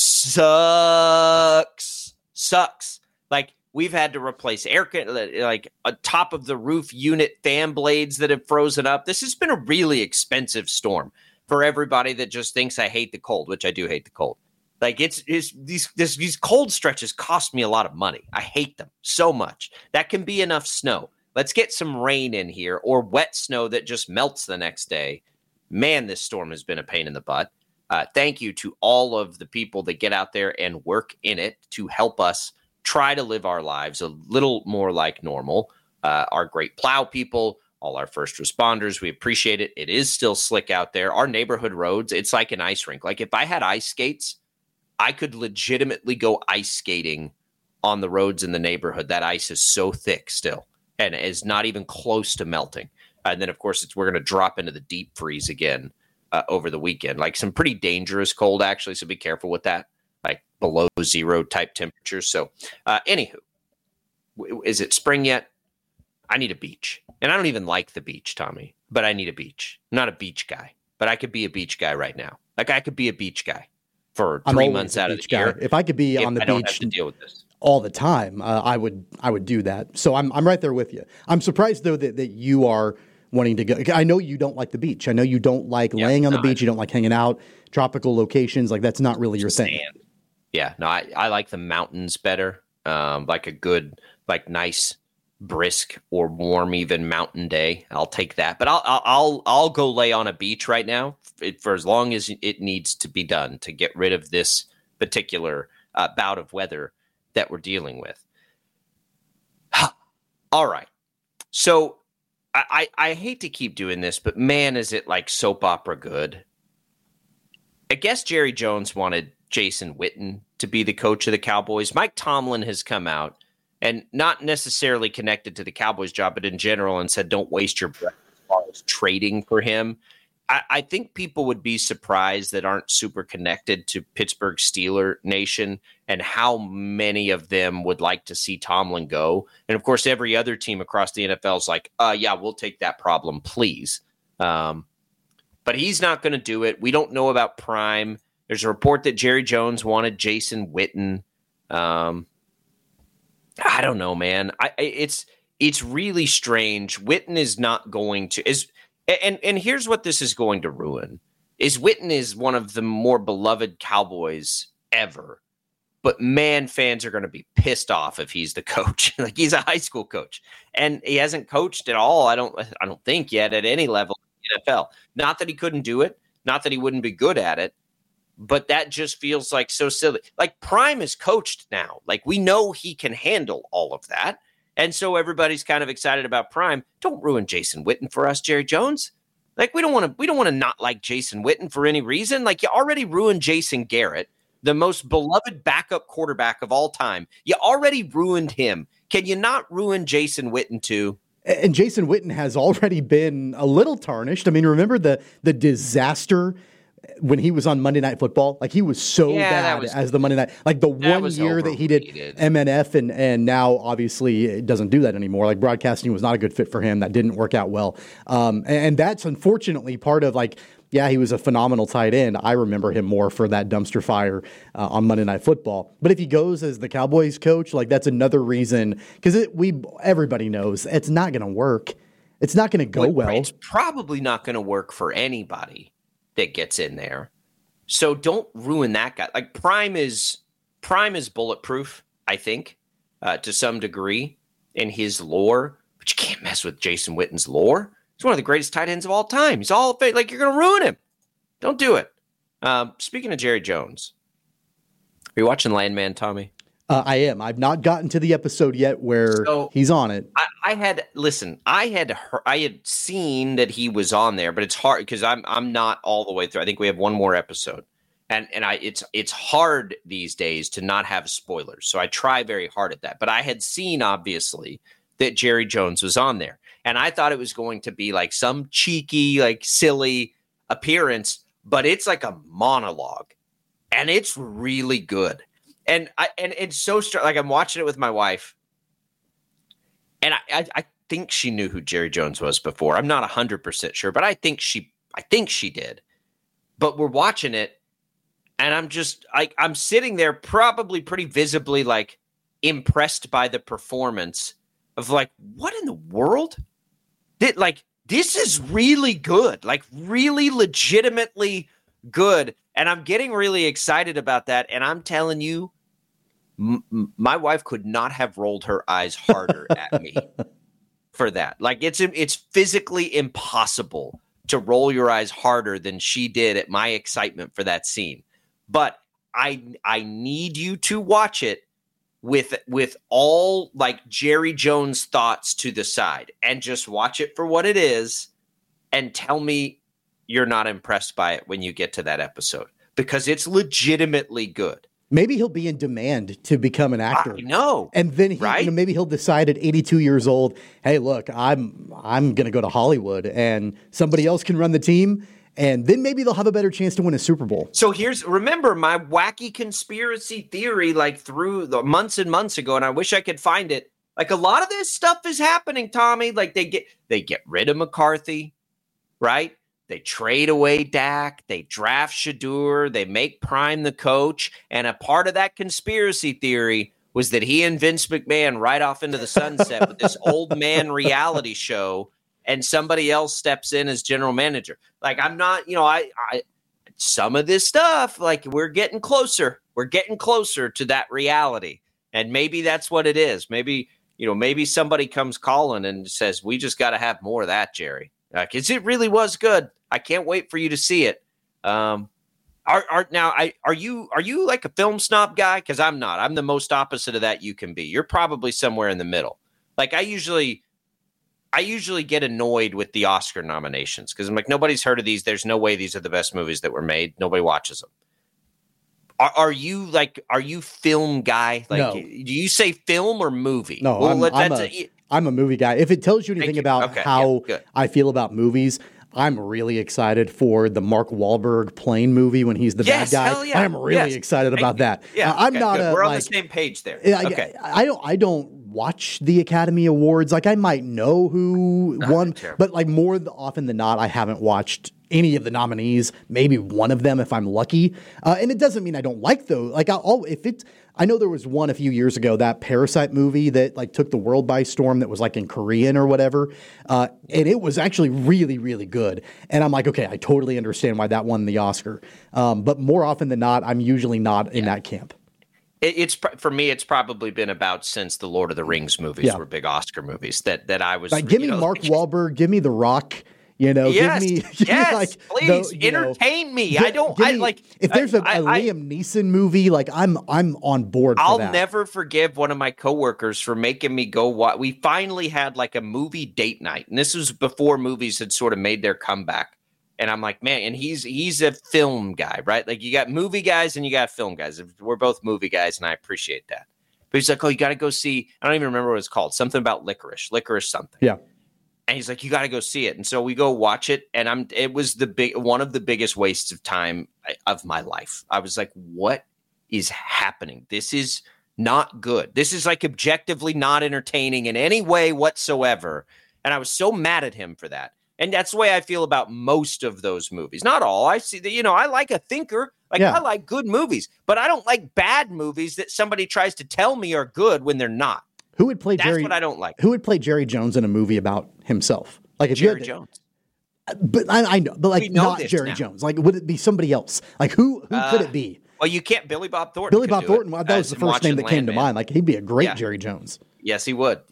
sucks. Like we've had to replace like a top of the roof unit fan blades that have frozen up. This has been a really expensive storm for everybody that just thinks I hate the cold, which I do hate the cold. Like these cold stretches cost me a lot of money. I hate them so much. That can be enough snow. Let's get some rain in here or wet snow that just melts the next day. Man, this storm has been a pain in the butt. Thank you to all of the people that get out there and work in it to help us try to live our lives a little more like normal. Our great plow people, all our first responders, we appreciate it. It is still slick out there. Our neighborhood roads, it's like an ice rink. Like if I had ice skates, I could legitimately go ice skating on the roads in the neighborhood. That ice is so thick still and is not even close to melting. And then, of course, we're going to drop into the deep freeze again. Over the weekend, like some pretty dangerous cold, actually. So be careful with that, like below zero type temperatures. So, anywho, is it spring yet? I need a beach, and I don't even like the beach, Tommy. But I need a beach. I'm not a beach guy, but I could be a beach guy right now. Like I could be a beach guy for 3 months out of the year. If I could be on the beach, I don't have to deal with this all the time. I would do that. So I'm right there with you. I'm surprised though that you are wanting to go. I know you don't like the beach. I know you don't like laying on the beach. You don't like hanging out, tropical locations. Like that's not really your thing. Yeah, no, I like the mountains better. Like a good, like nice, brisk or warm even mountain day. I'll take that. But I'll go lay on a beach right now for as long as it needs to be done to get rid of this particular bout of weather that we're dealing with. All right. So I hate to keep doing this, but man, is it like soap opera good. I guess Jerry Jones wanted Jason Witten to be the coach of the Cowboys. Mike Tomlin has come out and not necessarily connected to the Cowboys job, but in general and said, don't waste your breath as far as trading for him. I think people would be surprised that aren't super connected to Pittsburgh Steeler Nation and how many of them would like to see Tomlin go. And, of course, every other team across the NFL is like, yeah, we'll take that problem, please. But he's not going to do it. We don't know about Prime. There's a report that Jerry Jones wanted Jason Witten. I don't know, man. It's really strange. Witten is not going to – And here's what this is going to ruin, is Witten is one of the more beloved Cowboys ever. But, man, fans are going to be pissed off if he's the coach. Like, he's a high school coach. And he hasn't coached at all, I don't think yet, at any level in the NFL. Not that he couldn't do it. Not that he wouldn't be good at it. But that just feels like so silly. Like, Prime is coached now. Like, we know he can handle all of that. And so everybody's kind of excited about Prime. Don't ruin Jason Witten for us, Jerry Jones. Like we don't want to not like Jason Witten for any reason. Like you already ruined Jason Garrett, the most beloved backup quarterback of all time. You already ruined him. Can you not ruin Jason Witten too? And Jason Witten has already been a little tarnished. I mean, remember the disaster when he was on Monday Night Football. Like, he was so bad as the Monday Night. Like, the one year that he did MNF, and now, obviously, it doesn't do that anymore. Like, broadcasting was not a good fit for him. That didn't work out well. And that's unfortunately part of, like, yeah, he was a phenomenal tight end. I remember him more for that dumpster fire on Monday Night Football. But if he goes as the Cowboys coach, like, that's another reason, because everybody knows it's not going to work. It's not going to go well. It's probably not going to work for anybody that gets in there. So don't ruin that guy. Like, Prime is bulletproof, I think, to some degree in his lore, but you can't mess with Jason Witten's lore. He's one of the greatest tight ends of all time. He's all like, you're going to ruin him. Don't do it. Speaking of Jerry Jones, are you watching Landman, Tommy? I am. I've not gotten to the episode yet where he's on it. I had seen that he was on there, but it's hard because I'm not all the way through. I think we have one more episode, and it's hard these days to not have spoilers. So I try very hard at that. But I had seen, obviously, that Jerry Jones was on there, and I thought it was going to be like some cheeky, like, silly appearance, but it's like a monologue, and it's really good. And it's so like, I'm watching it with my wife, and I think she knew who Jerry Jones was before. I'm not 100% sure, but I think she did. But we're watching it, and I'm just I'm sitting there, probably pretty visibly, like, impressed by the performance of, like, what in the world? This is really good, like, really legitimately good. And I'm getting really excited about that. And I'm telling you, my wife could not have rolled her eyes harder at me for that. Like, it's physically impossible to roll your eyes harder than she did at my excitement for that scene. But I need you to watch it with all, like, Jerry Jones thoughts to the side, and just watch it for what it is, and tell me you're not impressed by it when you get to that episode, because it's legitimately good. Maybe he'll be in demand to become an actor. I know. And then maybe he'll decide at 82 years old, hey, look, I'm going to go to Hollywood, and somebody else can run the team. And then maybe they'll have a better chance to win a Super Bowl. So remember my wacky conspiracy theory, like, through the months and months ago, and I wish I could find it. Like, a lot of this stuff is happening, Tommy. Like, they get rid of McCarthy, right? They trade away Dak. They draft Shedeur. They make Prime the coach. And a part of that conspiracy theory was that he and Vince McMahon ride off into the sunset with this old man reality show, and somebody else steps in as general manager. Like, I'm not, some of this stuff, like, we're getting closer. We're getting closer to that reality. And maybe that's what it is. Maybe somebody comes calling and says, we just got to have more of that, Jerry. Because it really was good. I can't wait for you to see it. Are you like a film snob guy? Because I'm not. I'm the most opposite of that you can be. You're probably somewhere in the middle. Like, I usually get annoyed with the Oscar nominations because I'm like, nobody's heard of these. There's no way these are the best movies that were made. Nobody watches them. Are you film guy? Like, no. Do you say film or movie? No, I'm a movie guy. If it tells you anything about how I feel about movies, I'm really excited for the Mark Wahlberg plane movie when he's the bad guy. Hell yeah. I'm really excited about that. Yeah, I'm not. We're on the same page there. Okay, I don't watch the Academy Awards. Like, I might know who won, but like, more often than not, I haven't watched any of the nominees. Maybe one of them if I'm lucky. And it doesn't mean I don't like those. Like, I know there was one a few years ago, that Parasite movie that, like, took the world by storm, that was, like, in Korean or whatever. And it was actually really, really good. And I'm like, okay, I totally understand why that won the Oscar. But more often than not, I'm usually not in that camp. It's for me, it's probably been about since the Lord of the Rings movies were big Oscar movies that I was. Like, give me Mark Wahlberg, give me The Rock. Give me please entertain me. If there's a Liam Neeson movie, like, I'm on board for that. I'll never forgive one of my coworkers for making me go watch. We finally had, like, a movie date night, and this was before movies had sort of made their comeback. And I'm like, man, and he's a film guy, right? Like, you got movie guys and you got film guys. We're both movie guys, and I appreciate that. But he's like, oh, you got to go see, I don't even remember what it's called. Something about licorice something. Yeah. And he's like, you got to go see it. And so we go watch it. And it was one of the biggest wastes of time of my life. I was like, what is happening? This is not good. This is like objectively not entertaining in any way whatsoever. And I was so mad at him for that. And that's the way I feel about most of those movies. Not all. I see that, I like a thinker. I like good movies, but I don't like bad movies that somebody tries to tell me are good when they're not. Who would play That's what I don't like. Who would play Jerry Jones in a movie about himself? Like if Jerry Jones. But I know, but like not Jerry now. Jones. Like would it be somebody else? Like who could it be? Well, you can't. Billy Bob Thornton. Billy Bob Thornton. That was the first name that came to mind. Like he'd be a great Jerry Jones. Yes, he would.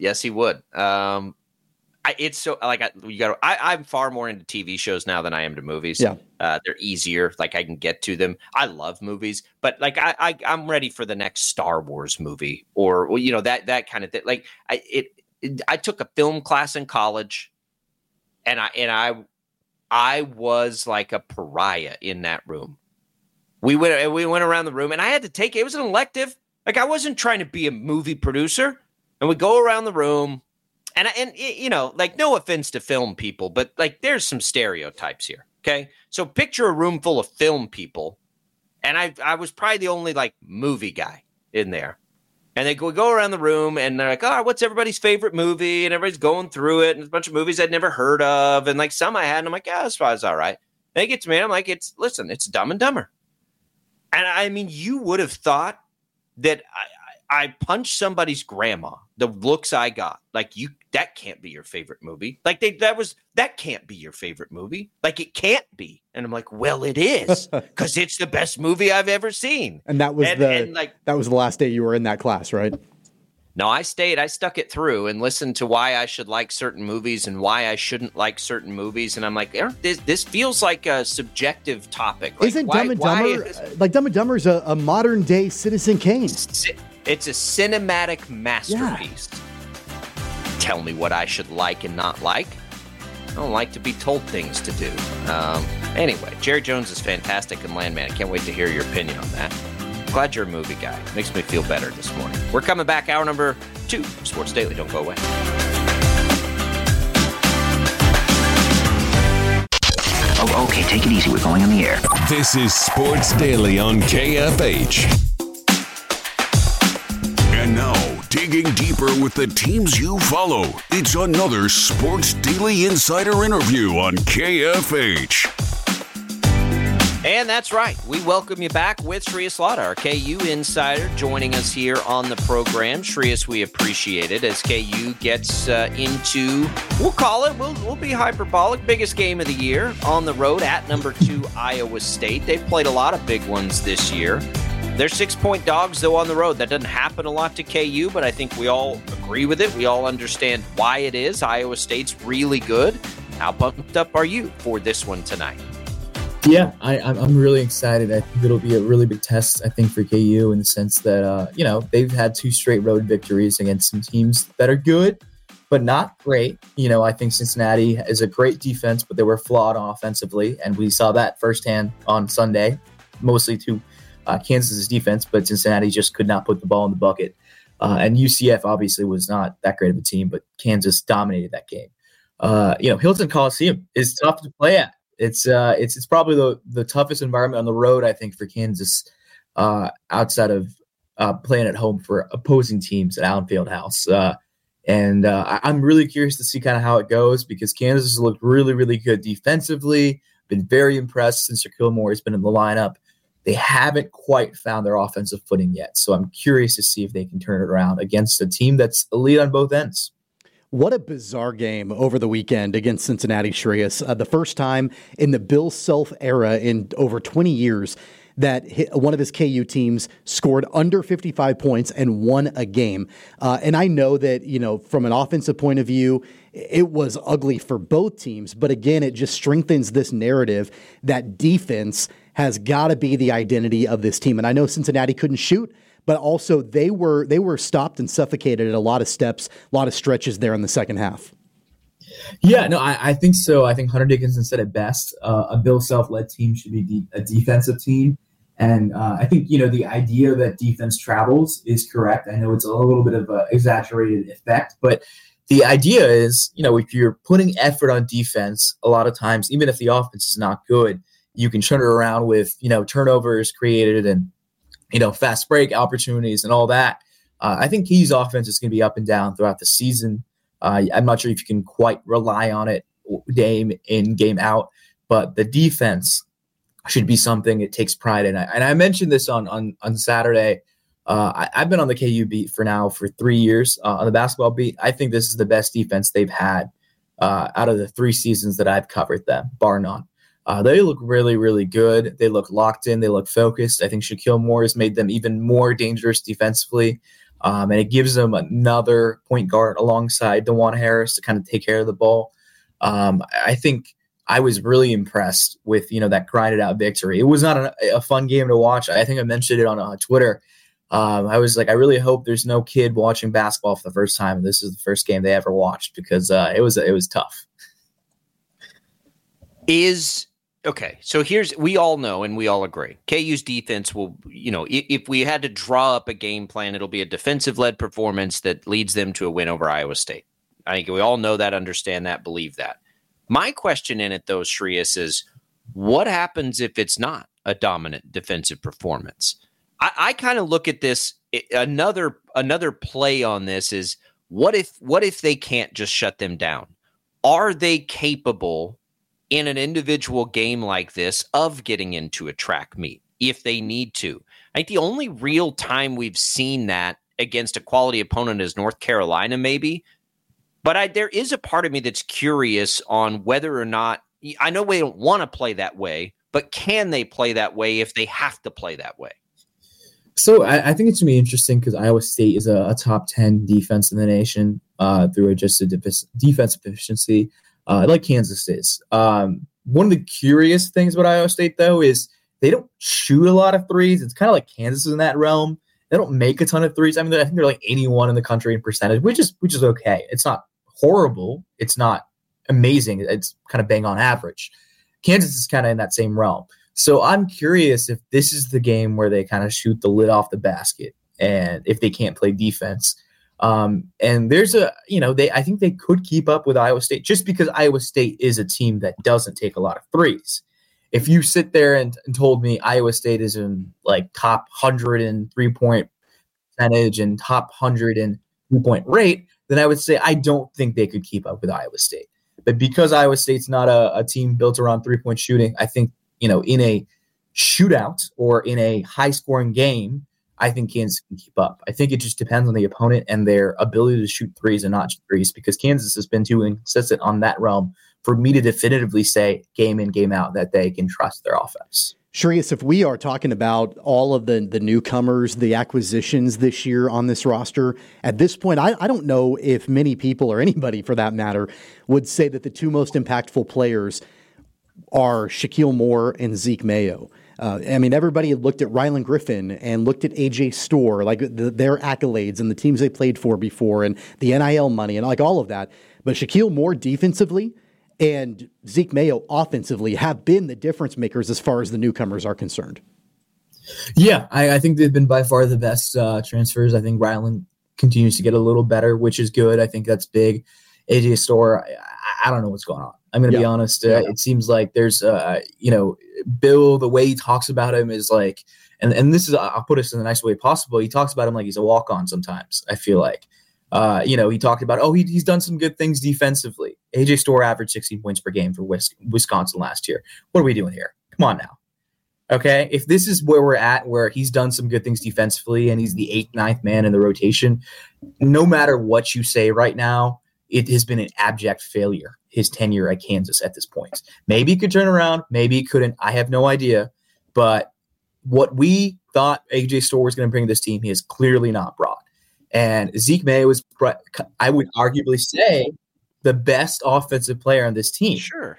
It's so I'm far more into TV shows now than I am to movies. Yeah, they're easier. Like I can get to them. I love movies, but like I'm ready for the next Star Wars movie or that kind of thing. Like I took a film class in college, and I was like a pariah in that room. We went around the room, and I had to take it. It was an elective. Like I wasn't trying to be a movie producer, and we go around the room. And like no offense to film people, but like there's some stereotypes here. Okay. So picture a room full of film people. And I was probably the only like movie guy in there. And we go around the room and they're like, oh, what's everybody's favorite movie? And everybody's going through it. And there's a bunch of movies I'd never heard of. And like some I had, and I'm like, yeah, this was all right. They get to me and I'm like, it's Dumb and Dumber. And I mean, you would have thought that I punched somebody's grandma, the looks I got, like that can't be your favorite movie. Like that can't be your favorite movie. Like it can't be. And I'm like, well, it is because it's the best movie I've ever seen. And that was that was the last day you were in that class, right? No, I stuck it through and listened to why I should like certain movies and why I shouldn't like certain movies. And I'm like, this feels like a subjective topic. Like, Isn't Dumb and Dumber like Dumb and Dumber's a modern day Citizen Kane? It's a cinematic masterpiece. Yeah. Tell me what I should like and not like. I don't like to be told things to do. Anyway, Jerry Jones is fantastic in Landman. I can't wait to hear your opinion on that. Glad you're a movie guy. Makes me feel better this morning. We're coming back, hour number 2, Sports Daily. Don't go away. Oh, okay, take it easy. We're going on the air. This is Sports Daily on KFH. And now, digging deeper with the teams you follow, it's another Sports Daily Insider interview on KFH. And that's right. We welcome you back with Shreyas Laddha, our KU insider, joining us here on the program. Shreyas, we appreciate it as KU gets into, we'll call it, we'll be hyperbolic, biggest game of the year on the road at number 2 Iowa State. They've played a lot of big ones this year. They're 6-point dogs, though, on the road. That doesn't happen a lot to KU, but I think we all agree with it. We all understand why it is. Iowa State's really good. How pumped up are you for this one tonight? Yeah, I'm really excited. I think it'll be a really big test, I think, for KU in the sense that, they've had 2 straight road victories against some teams that are good, but not great. I think Cincinnati is a great defense, but they were flawed offensively, and we saw that firsthand on Sunday, mostly to Kansas's defense, but Cincinnati just could not put the ball in the bucket. And UCF obviously was not that great of a team, but Kansas dominated that game. Hilton Coliseum is tough to play at. It's probably the toughest environment on the road, I think, for Kansas outside of playing at home for opposing teams at Allen Fieldhouse. I'm really curious to see kind of how it goes because Kansas has looked really, really good defensively, been very impressed since Shaquille Moore has been in the lineup. They haven't quite found their offensive footing yet. So I'm curious to see if they can turn it around against a team that's elite on both ends. What a bizarre game over the weekend against Cincinnati, Shreyas. The first time in the Bill Self era in over 20 years that one of his KU teams scored under 55 points and won a game. And I know that, from an offensive point of view, it was ugly for both teams. But again, it just strengthens this narrative that defense has got to be the identity of this team. And I know Cincinnati couldn't shoot, but also they were stopped and suffocated at a lot of steps, a lot of stretches there in the second half. Yeah, no, I think so. I think Hunter Dickinson said it best. A Bill Self-led team should be a defensive team. And I think, the idea that defense travels is correct. I know it's a little bit of an exaggerated effect, but the idea is, if you're putting effort on defense, a lot of times, even if the offense is not good, you can turn it around with, turnovers created and, fast break opportunities and all that. I think KU's offense is going to be up and down throughout the season. I'm not sure if you can quite rely on it game in, game out, but the defense should be something it takes pride in. And I mentioned this on Saturday. I've been on the KU beat for 3 years on the basketball beat. I think this is the best defense they've had out of the 3 seasons that I've covered them, bar none. They look really, really good. They look locked in. They look focused. I think Shaquille Moore has made them even more dangerous defensively. And it gives them another point guard alongside DeJuan Harris to kind of take care of the ball. I think I was really impressed with, that grinded out victory. It was not a fun game to watch. I think I mentioned it on Twitter. I was like, I really hope there's no kid watching basketball for the first time, and this is the first game they ever watched, because it was tough. Okay, so we all know and we all agree, KU's defense will, if we had to draw up a game plan, it'll be a defensive-led performance that leads them to a win over Iowa State. I think we all know that, understand that, believe that. My question in it, though, Shreya, is what happens if it's not a dominant defensive performance? I kind of look at this, another play on this is, what if they can't just shut them down? Are they capable in an individual game like this of getting into a track meet if they need to? I think the only real time we've seen that against a quality opponent is North Carolina, maybe. But there is a part of me that's curious on whether or not, I know we don't want to play that way, but can they play that way if they have to play that way? So I think it's going to be interesting because Iowa State is a top 10 defense in the nation through adjusted defensive efficiency, like Kansas is. One of the curious things about Iowa State, though, is they don't shoot a lot of threes. It's kind of like Kansas in that realm. They don't make a ton of threes. I mean, I think they're like 81 in the country in percentage, which is okay. It's not horrible. It's not amazing. It's kind of bang on average. Kansas is kind of in that same realm. So I'm curious if this is the game where they kind of shoot the lid off the basket, and if they can't play defense. And there's I think they could keep up with Iowa State, just because Iowa State is a team that doesn't take a lot of threes. If you sit there and told me Iowa State is in like top 100 in 3-point percentage and top 100 in 3-point rate, then I would say I don't think they could keep up with Iowa State. But because Iowa State's not a team built around 3-point shooting, I think, in a shootout or in a high-scoring game, I think Kansas can keep up. I think it just depends on the opponent and their ability to shoot threes and not shoot threes, because Kansas has been too inconsistent on that realm for me to definitively say game in, game out that they can trust their offense. Shreya, if we are talking about all of the newcomers, the acquisitions this year on this roster, at this point, I don't know if many people, or anybody for that matter, would say that the two most impactful players are Shaquille Moore and Zeke Mayo. Everybody had looked at Rylan Griffin and looked at AJ Storr, like their accolades and the teams they played for before and the NIL money and like all of that. But Shaquille Moore defensively and Zeke Mayo offensively have been the difference makers as far as the newcomers are concerned. Yeah, I think they've been by far the best transfers. I think Rylan continues to get a little better, which is good. I think that's big. AJ Storr, I don't know what's going on. I'm going to be honest. It seems like there's, Bill, the way he talks about him is like, and this is, I'll put this in the nicest way possible. He talks about him like he's a walk-on sometimes, I feel like. He talked about, he's done some good things defensively. AJ Storr averaged 16 points per game for Wisconsin last year. What are we doing here? Come on now. Okay, if this is where we're at, where he's done some good things defensively and he's the 8th, 9th man in the rotation, no matter what you say right now, it has been an abject failure, his tenure at Kansas at this point. Maybe he could turn around, maybe he couldn't. I have no idea. But what we thought AJ Storr was going to bring to this team, he has clearly not brought. And Zeke Mayo was, I would arguably say, the best offensive player on this team. Sure.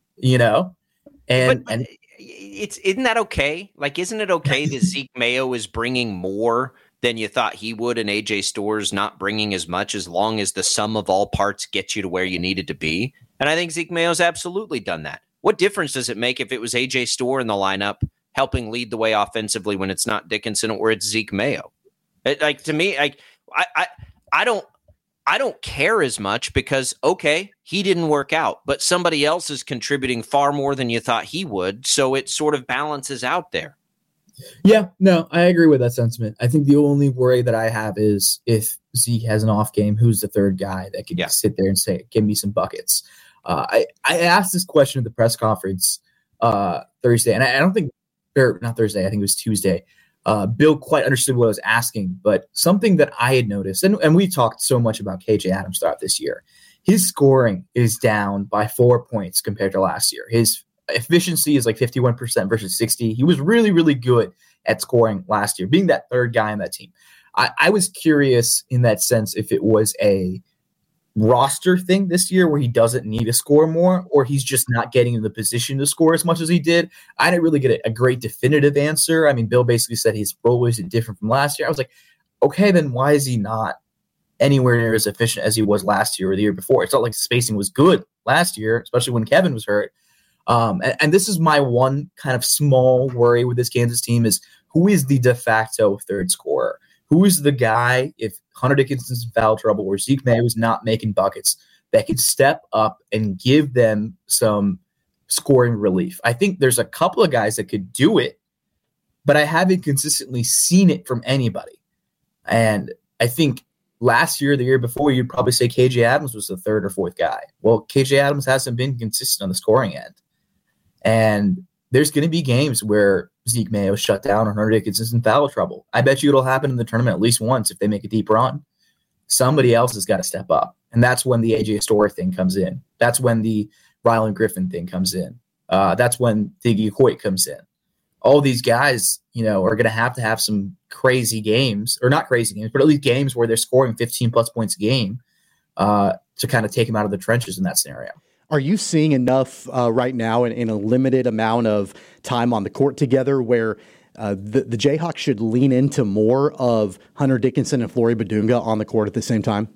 And isn't that okay? Like, isn't it okay that Zeke Mayo is bringing more than you thought he would, and AJ Storr's not bringing as much, as long as the sum of all parts gets you to where you needed to be? And I think Zeke Mayo's absolutely done that. What difference does it make if it was AJ Storr in the lineup helping lead the way offensively when it's not Dickinson or it's Zeke Mayo. To me, I don't care as much because, okay, he didn't work out, but somebody else is contributing far more than you thought he would. So it sort of balances out there. Yeah, no, I agree with that sentiment. I think the only worry that I have is if Zeke has an off game, who's the third guy that can sit there and say, give me some buckets? I asked this question at the press conference Thursday, and I don't think, or not Thursday, I think it was Tuesday. Bill quite understood what I was asking, but something that I had noticed, and we talked so much about KJ Adams throughout this year, his scoring is down by 4 points compared to last year. His efficiency is like 51% versus 60. He was really, really good at scoring last year, being that third guy on that team. I was curious in that sense if it was a roster thing this year where he doesn't need to score more, or he's just not getting in the position to score as much as he did. I didn't really get a great definitive answer. I mean, Bill basically said his role is different from last year. I was like, okay, then why is he not anywhere near as efficient as he was last year or the year before? It's not like the spacing was good last year, especially when Kevin was hurt. And this is my one kind of small worry with this Kansas team is who is the de facto third scorer? Who is the guy, if Hunter Dickinson's in foul trouble or Zeke Mayo is not making buckets, that can step up and give them some scoring relief? I think there's a couple of guys that could do it, but I haven't consistently seen it from anybody. And I think last year, the year before, you'd probably say KJ Adams was the third or fourth guy. Well, KJ Adams hasn't been consistent on the scoring end. And there's going to be games where Zeke Mayo shut down or Hunter Dickinson's in foul trouble. I bet you it'll happen in the tournament at least once if they make a deep run. Somebody else has got to step up. And that's when the AJ Storr thing comes in. That's when the Rylan Griffin thing comes in. That's when Diggy Hoyt comes in. All these guys, are going to have some crazy games, or not crazy games, but at least games where they're scoring 15-plus points a game to kind of take them out of the trenches in that scenario. Are you seeing enough right now in a limited amount of time on the court together where the Jayhawks should lean into more of Hunter Dickinson and Flory Badunga on the court at the same time?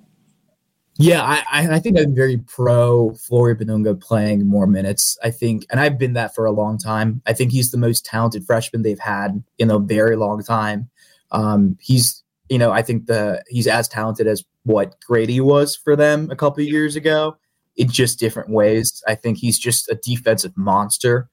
Yeah, I think I'm very pro Flory Badunga playing more minutes. I think, and I've been that for a long time. I think he's the most talented freshman they've had in a very long time. He's, I think he's as talented as what Grady was for them a couple of years ago. In just different ways. I think he's just a defensive monster.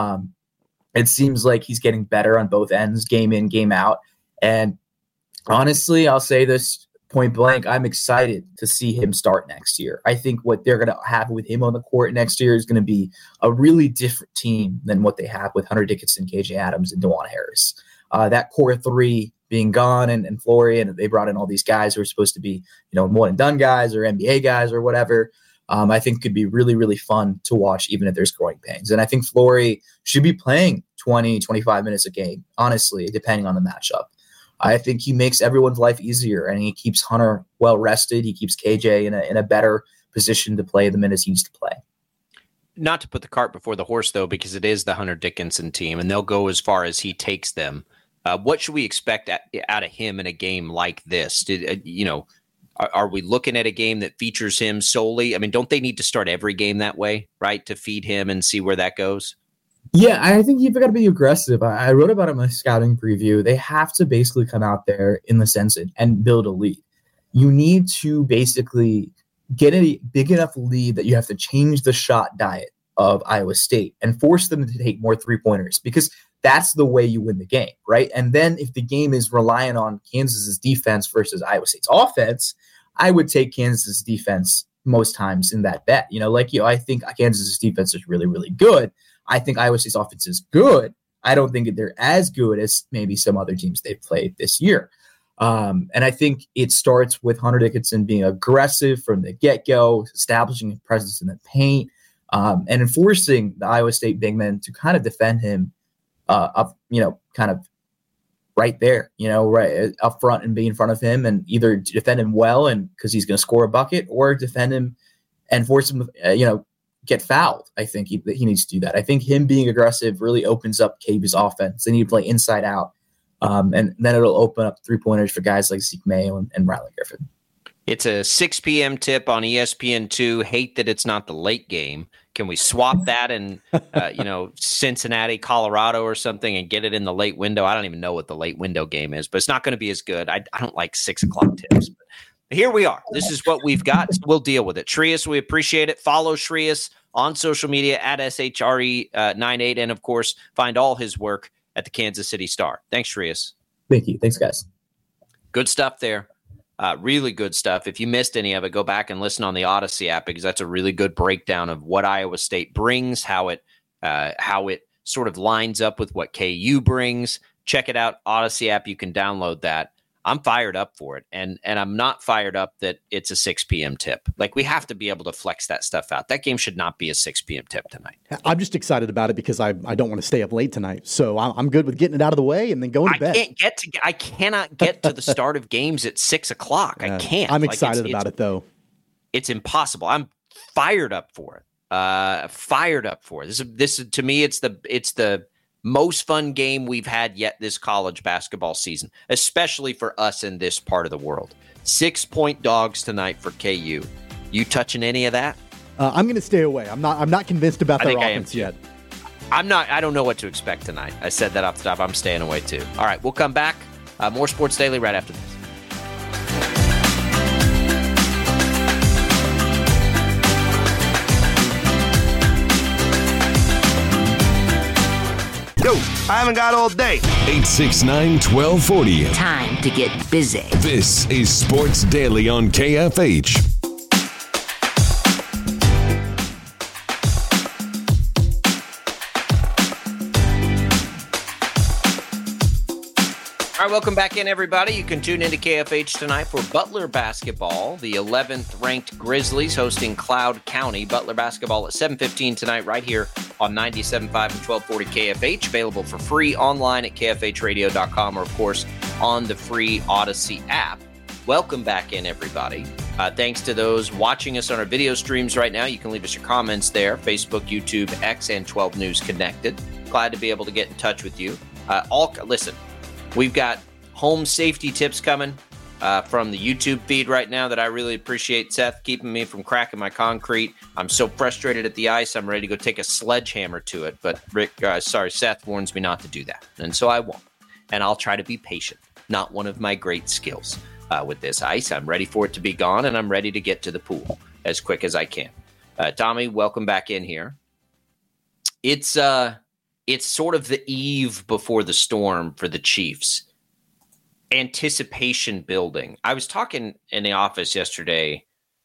It seems like he's getting better on both ends, game in, game out. And honestly, I'll say this point blank, I'm excited to see him start next year. I think what they're going to have with him on the court next year is going to be a really different team than what they have with Hunter Dickinson, KJ Adams, and DeJuan Harris. That core three being gone and Flory, and they brought in all these guys who are supposed to be, one and done guys or NBA guys or whatever. I think could be really, really fun to watch, even if there's growing pains. And I think Flory should be playing 20, 25 minutes a game, honestly, depending on the matchup. I think he makes everyone's life easier, and he keeps Hunter well rested. He keeps KJ in a better position to play the minutes he needs to play. Not to put the cart before the horse, though, because it is the Hunter Dickinson team, and they'll go as far as he takes them. What should we expect out of him in a game like this? Are we looking at a game that features him solely? I mean, don't they need to start every game that way, right, to feed him and see where that goes? Yeah, I think you've got to be aggressive. I wrote about it in my scouting preview. They have to basically come out there in the sense and build a lead. You need to basically get a big enough lead that you have to change the shot diet of Iowa State and force them to take more three-pointers, because that's the way you win the game, right? And then if the game is relying on Kansas's defense versus Iowa State's offense, I would take Kansas's defense most times in that bet. I think Kansas's defense is really, really good. I think Iowa State's offense is good. I don't think they're as good as maybe some other teams they've played this year. And I think it starts with Hunter Dickinson being aggressive from the get-go, establishing a presence in the paint, and enforcing the Iowa State big men to kind of defend him kind of right there, right up front and be in front of him, and either defend him well and because he's going to score a bucket, or defend him and force him to, get fouled. I think he needs to do that. I think him being aggressive really opens up KU's offense. They need to play inside out. And then it'll open up three-pointers for guys like Zeke Mayo and Rylan Griffin. It's a 6 p.m. tip on ESPN2. Hate that it's not the late game. Can we swap that in, Cincinnati, Colorado or something and get it in the late window? I don't even know what the late window game is, but it's not going to be as good. I don't like 6 o'clock tips. But here we are. This is what we've got. So we'll deal with it. Shreas, we appreciate it. Follow Shreas on social media at SHRE98. And, of course, find all his work at the Kansas City Star. Thanks, Shreas. Thank you. Thanks, guys. Good stuff there. Really good stuff. If you missed any of it, go back and listen on the Odyssey app because that's a really good breakdown of what Iowa State brings, how it sort of lines up with what KU brings. Check it out, Odyssey app. You can download that. I'm fired up for it, and I'm not fired up that it's a 6 p.m. tip. Like, we have to be able to flex that stuff out. That game should not be a 6 p.m. tip tonight. I'm just excited about it because I don't want to stay up late tonight. So I'm good with getting it out of the way and then going to bed. I cannot get to the start of games at 6 o'clock. I can't. I'm excited about it, though. It's impossible. I'm fired up for it. This to me, it's the most fun game we've had yet this college basketball season, especially for us in this part of the world. 6-point dogs tonight for KU. You touching any of that? I'm going to stay away. I'm not convinced about their offense yet. I don't know what to expect tonight. I said that off the top. I'm staying away too. All right, we'll come back. More Sports Daily right after this. Yo, I haven't got all day. 869-1240. Time to get busy. This is Sports Daily on KFH. All right, welcome back in, everybody. You can tune into KFH tonight for Butler basketball. The 11th-ranked Grizzlies hosting Cloud County. Butler basketball at 7:15 tonight right here on 97.5 and 1240 KFH. Available for free online at kfhradio.com or, of course, on the free Odyssey app. Welcome back in, everybody. Thanks to those watching us on our video streams right now. You can leave us your comments there. Facebook, YouTube, X, and 12 News Connected. Glad to be able to get in touch with you. Listen. We've got home safety tips coming from the YouTube feed right now that I really appreciate. Seth keeping me from cracking my concrete. I'm so frustrated at the ice, I'm ready to go take a sledgehammer to it. But Seth warns me not to do that. And so I won't. And I'll try to be patient. Not one of my great skills with this ice. I'm ready for it to be gone, and I'm ready to get to the pool as quick as I can. Tommy, welcome back in here. It's sort of the eve before the storm for the Chiefs. Anticipation building. I was talking in the office yesterday.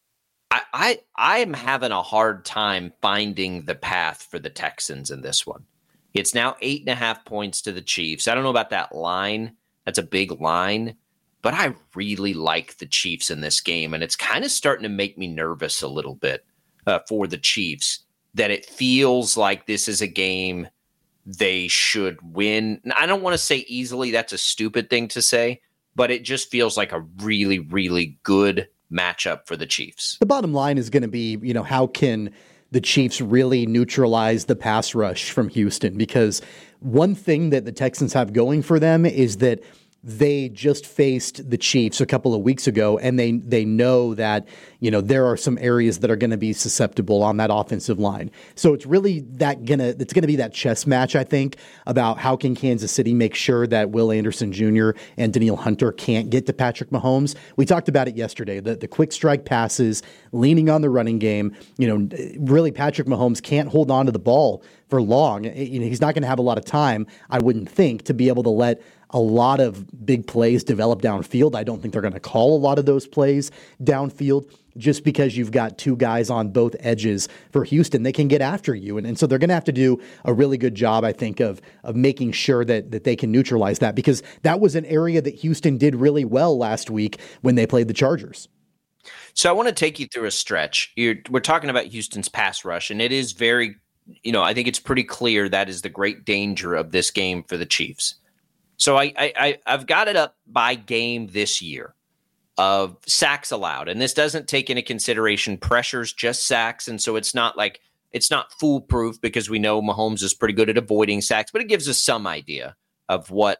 I am having a hard time finding the path for the Texans in this one. It's now 8.5 points to the Chiefs. I don't know about that line. That's a big line. But I really like the Chiefs in this game. And it's kind of starting to make me nervous a little bit for the Chiefs. That it feels like this is a game they should win. I don't want to say easily. That's a stupid thing to say, but it just feels like a really, really good matchup for the Chiefs. The bottom line is going to be, how can the Chiefs really neutralize the pass rush from Houston? Because one thing that the Texans have going for them is that they just faced the Chiefs a couple of weeks ago, and they know that, there are some areas that are going to be susceptible on that offensive line. So it's really it's going to be that chess match, I think, about how can Kansas City make sure that Will Anderson Jr. and Danielle Hunter can't get to Patrick Mahomes. We talked about it yesterday, the quick strike passes, leaning on the running game. Really Patrick Mahomes can't hold on to the ball for long. He's not going to have a lot of time, I wouldn't think, to be able to let a lot of big plays develop downfield. I don't think they're going to call a lot of those plays downfield just because you've got two guys on both edges for Houston. They can get after you. And so they're going to have to do a really good job, I think, of making sure that they can neutralize that, because that was an area that Houston did really well last week when they played the Chargers. So I want to take you through a stretch. We're talking about Houston's pass rush, and it is very, I think it's pretty clear that is the great danger of this game for the Chiefs. So I've got it up by game this year of sacks allowed. And this doesn't take into consideration pressures, just sacks. And so it's not foolproof because we know Mahomes is pretty good at avoiding sacks, but it gives us some idea of what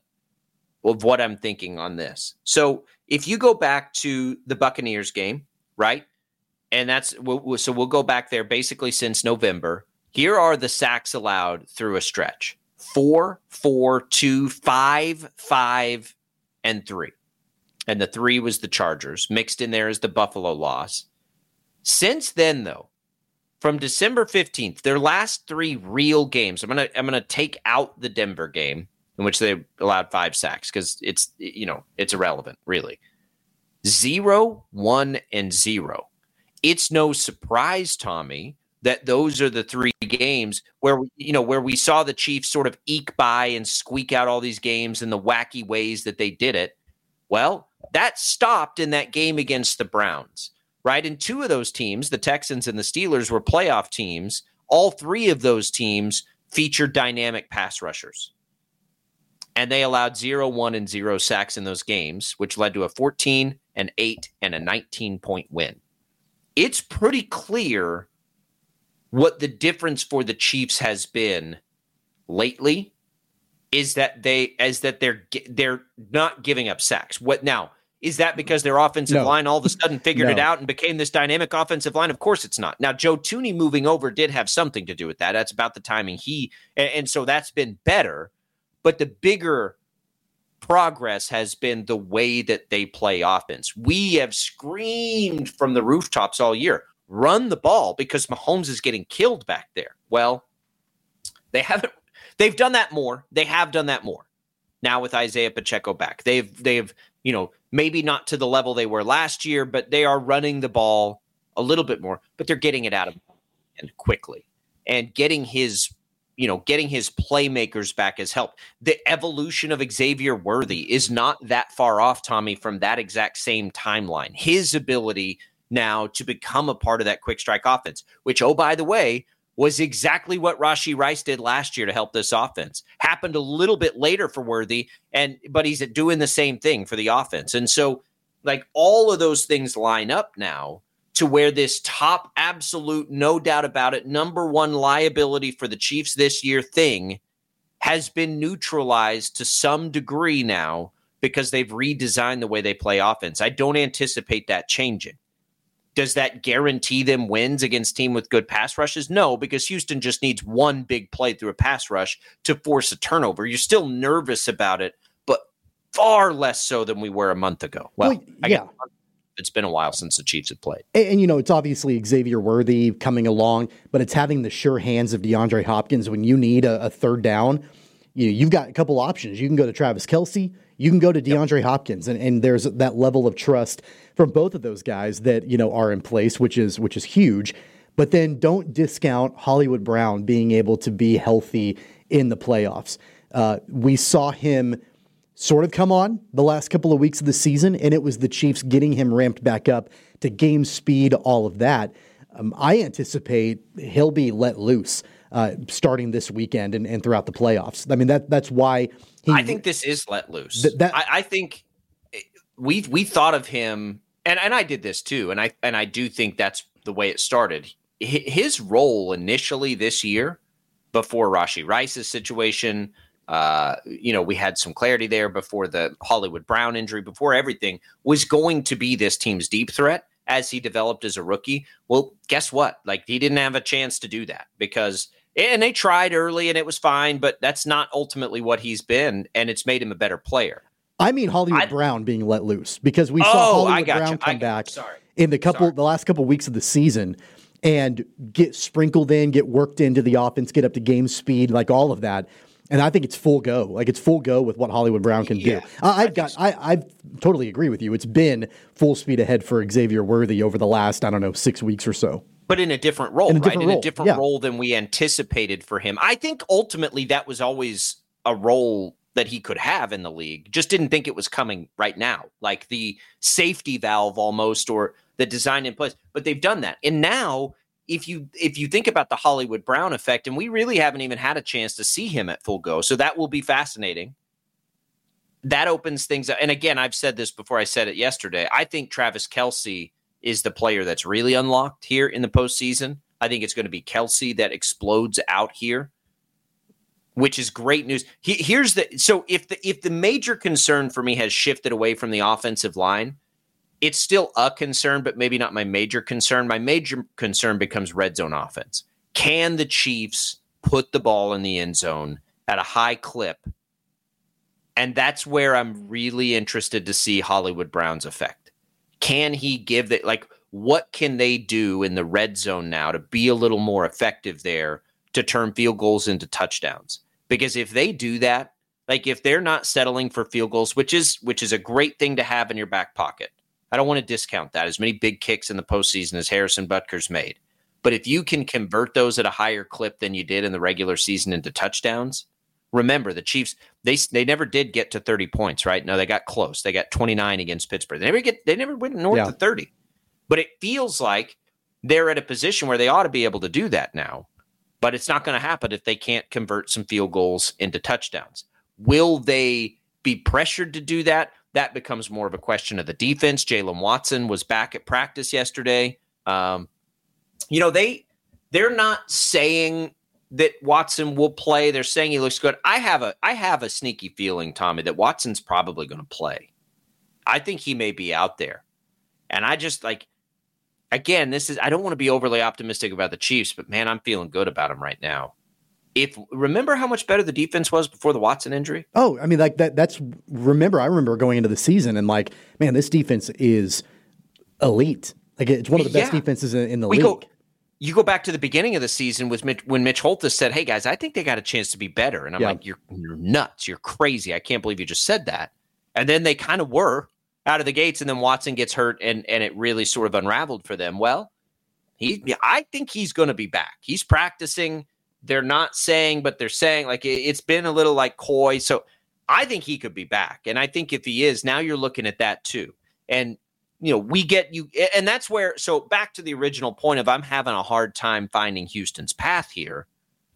I'm thinking on this. So if you go back to the Buccaneers game, right? and so we'll go back there basically since November. Here are the sacks allowed through a stretch: 4, 4, 2, 5, 5, and 3. And the 3 was the Chargers. Mixed in there is the Buffalo loss. Since then, though, from December 15th, their last 3 real games, I'm gonna take out the Denver game in which they allowed 5 sacks because it's irrelevant, really. 0, 1, and 0. It's no surprise, Tommy, that those are the 3 games where we saw the Chiefs sort of eke by and squeak out all these games in the wacky ways that they did it. Well, that stopped in that game against the Browns, right? And 2 of those teams, the Texans and the Steelers, were playoff teams. All 3 of those teams featured dynamic pass rushers. And they allowed 0, 1, and 0 sacks in those games, which led to a 14, an 8, and a 19-point win. It's pretty clear what the difference for the Chiefs has been lately is that they're not giving up sacks. What now? Is that because their offensive line all of a sudden figured it out and became this dynamic offensive line? Of course it's not. Now, Joe Thuney moving over did have something to do with that. That's about the timing and so that's been better. But the bigger progress has been the way that they play offense. We have screamed from the rooftops all year, run the ball because Mahomes is getting killed back there. Well, they haven't. They've done that more. They have done that more. Now with Isaiah Pacheco back, they've maybe not to the level they were last year, but they are running the ball a little bit more, but they're getting it out of and quickly and getting his playmakers back has helped. The evolution of Xavier Worthy is not that far off, Tommy, from that exact same timeline. His ability now to become a part of that quick strike offense, which, oh, by the way, was exactly what Rashee Rice did last year to help this offense. Happened a little bit later for Worthy, but he's doing the same thing for the offense. And so, like, all of those things line up now to where this top absolute, no doubt about it, number 1 liability for the Chiefs this year thing has been neutralized to some degree now because they've redesigned the way they play offense. I don't anticipate that changing. Does that guarantee them wins against a team with good pass rushes? No, because Houston just needs one big play through a pass rush to force a turnover. You're still nervous about it, but far less so than we were a month ago. Well, yeah. It's been a while since the Chiefs have played. And it's obviously Xavier Worthy coming along, but it's having the sure hands of DeAndre Hopkins when you need a third down. You've got a couple options. You can go to Travis Kelce. You can go to DeAndre Hopkins. And there's that level of trust from both of those guys that, are in place, which is huge. But then don't discount Hollywood Brown being able to be healthy in the playoffs. We saw him sort of come on the last couple of weeks of the season, and it was the Chiefs getting him ramped back up to game speed, all of that. I anticipate he'll be let loose starting this weekend and throughout the playoffs. I mean, that's why I think this is let loose. I think we thought of him, and I did this too, and I do think that's the way it started. His role initially this year, before Rashee Rice's situation, we had some clarity there before the Hollywood Brown injury, before everything, was going to be this team's deep threat as he developed as a rookie. Well, guess what? Like, he didn't have a chance to do that and they tried early and it was fine, but that's not ultimately what he's been, and it's made him a better player. I mean Hollywood Brown being let loose, because we saw Hollywood Brown come back in the last couple weeks of the season and get sprinkled in, get worked into the offense, get up to game speed, like all of that. And I think it's full go. Like, it's full go with what Hollywood Brown can do. I totally agree with you. It's been full speed ahead for Xavier Worthy over the last, 6 weeks or so. But in a different role, In a different role than we anticipated for him. I think ultimately that was always a role that he could have in the league. Just didn't think it was coming right now, like the safety valve almost, or the design in place. But they've done that. And now, if you think about the Hollywood Brown effect, and we really haven't even had a chance to see him at full go, so that will be fascinating. That opens things up. And again, I've said this before, I said it yesterday. I think Travis Kelce is the player that's really unlocked here in the postseason. I think it's going to be Kelce that explodes out here, which is great news. So if the major concern for me has shifted away from the offensive line, it's still a concern, but maybe not my major concern. My major concern becomes red zone offense. Can the Chiefs put the ball in the end zone at a high clip? And that's where I'm really interested to see Hollywood Brown's effect. Can he give that? Like, what can they do in the red zone now to be a little more effective there to turn field goals into touchdowns? Because if they do that, like if they're not settling for field goals, which is a great thing to have in your back pocket. I don't want to discount that. As many big kicks in the postseason as Harrison Butker's made. But if you can convert those at a higher clip than you did in the regular season into touchdowns, remember the Chiefs, they never did get to 30 points, right? No, they got close. They got 29 against Pittsburgh. They never went north of 30. But it feels like they're at a position where they ought to be able to do that now. But it's not going to happen if they can't convert some field goals into touchdowns. Will they be pressured to do that? That becomes more of a question of the defense. Jalen Watson was back at practice yesterday. They're not saying that Watson will play. They're saying he looks good. I have a sneaky feeling, Tommy, that Watson's probably going to play. I think he may be out there. And I just I don't want to be overly optimistic about the Chiefs, but man, I'm feeling good about them right now. Remember how much better the defense was before the Watson injury? Oh, I mean, I remember going into the season and man, this defense is elite. Like, it's one of the best defenses in the league. You go back to the beginning of the season when Mitch Holthus said, "Hey guys, I think they got a chance to be better." And I'm like, you're nuts. You're crazy. I can't believe you just said that. And then they kind of were out of the gates, and then Watson gets hurt and it really sort of unraveled for them. Well, I think he's going to be back. He's practicing. They're not saying, but they're saying, it's been a little coy. So I think he could be back. And I think if he is, now you're looking at that too. And, we get you. And that's where, so back to the original point of I'm having a hard time finding Houston's path here.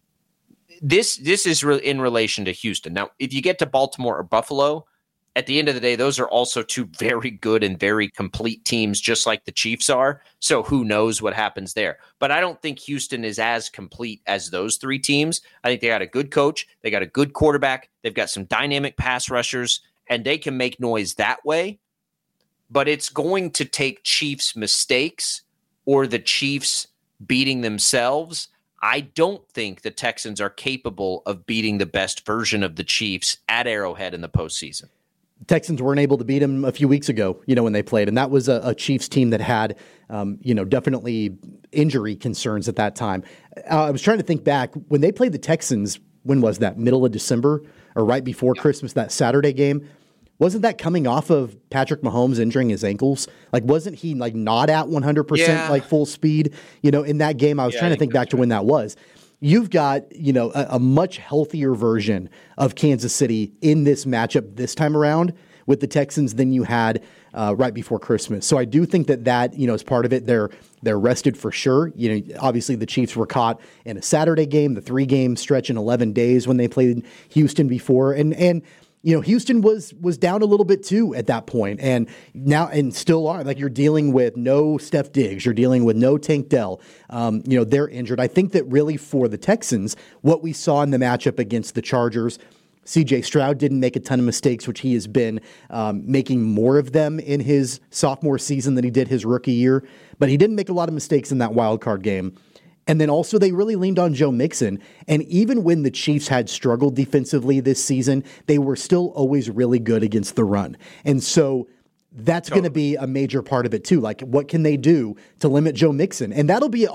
This is in relation to Houston. Now, if you get to Baltimore or Buffalo, at the end of the day, those are also two very good and very complete teams, just like the Chiefs are. So who knows what happens there? But I don't think Houston is as complete as those three teams. I think they got a good coach. They got a good quarterback. They've got some dynamic pass rushers, and they can make noise that way. But it's going to take Chiefs mistakes or the Chiefs beating themselves. I don't think the Texans are capable of beating the best version of the Chiefs at Arrowhead in the postseason. Texans weren't able to beat them a few weeks ago, when they played. And that was a Chiefs team that had, definitely injury concerns at that time. I was trying to think back. When they played the Texans, when was that? Middle of December or right before Christmas, that Saturday game? Wasn't that coming off of Patrick Mahomes injuring his ankles? Wasn't he not at 100% full speed, in that game? I was trying to think back to when that was. You've got, a much healthier version of Kansas City in this matchup this time around with the Texans than you had right before Christmas. So I do think that is part of it. They're rested for sure. Obviously the Chiefs were caught in a Saturday game, the 3-game stretch in 11 days when they played Houston before. And Houston was down a little bit too at that point, and now and still are. You're dealing with no Steph Diggs, you're dealing with no Tank Dell. They're injured. I think that really for the Texans, what we saw in the matchup against the Chargers, C.J. Stroud didn't make a ton of mistakes, which he has been making more of them in his sophomore season than he did his rookie year. But he didn't make a lot of mistakes in that wild card game. And then also they really leaned on Joe Mixon. And even when the Chiefs had struggled defensively this season, they were still always really good against the run. And so that's going to be a major part of it too. What can they do to limit Joe Mixon? And that'll be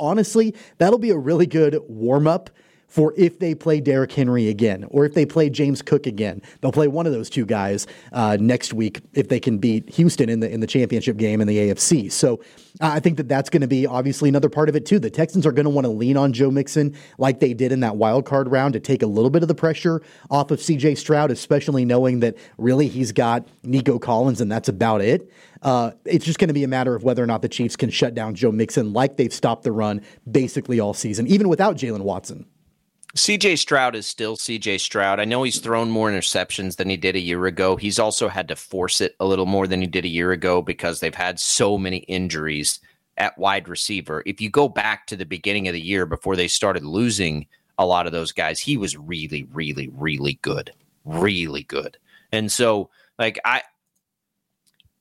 a really good warm-up for if they play Derrick Henry again, or if they play James Cook again. They'll play one of those two guys next week if they can beat Houston in the championship game in the AFC. So I think that's going to be obviously another part of it too. The Texans are going to want to lean on Joe Mixon like they did in that wild card round to take a little bit of the pressure off of C.J. Stroud, especially knowing that really he's got Nico Collins and that's about it. It's just going to be a matter of whether or not the Chiefs can shut down Joe Mixon like they've stopped the run basically all season, even without Jalen Watson. C.J. Stroud is still C.J. Stroud. I know he's thrown more interceptions than he did a year ago. He's also had to force it a little more than he did a year ago because they've had so many injuries at wide receiver. If you go back to the beginning of the year before they started losing a lot of those guys, he was really, really, really good. Really good. And so,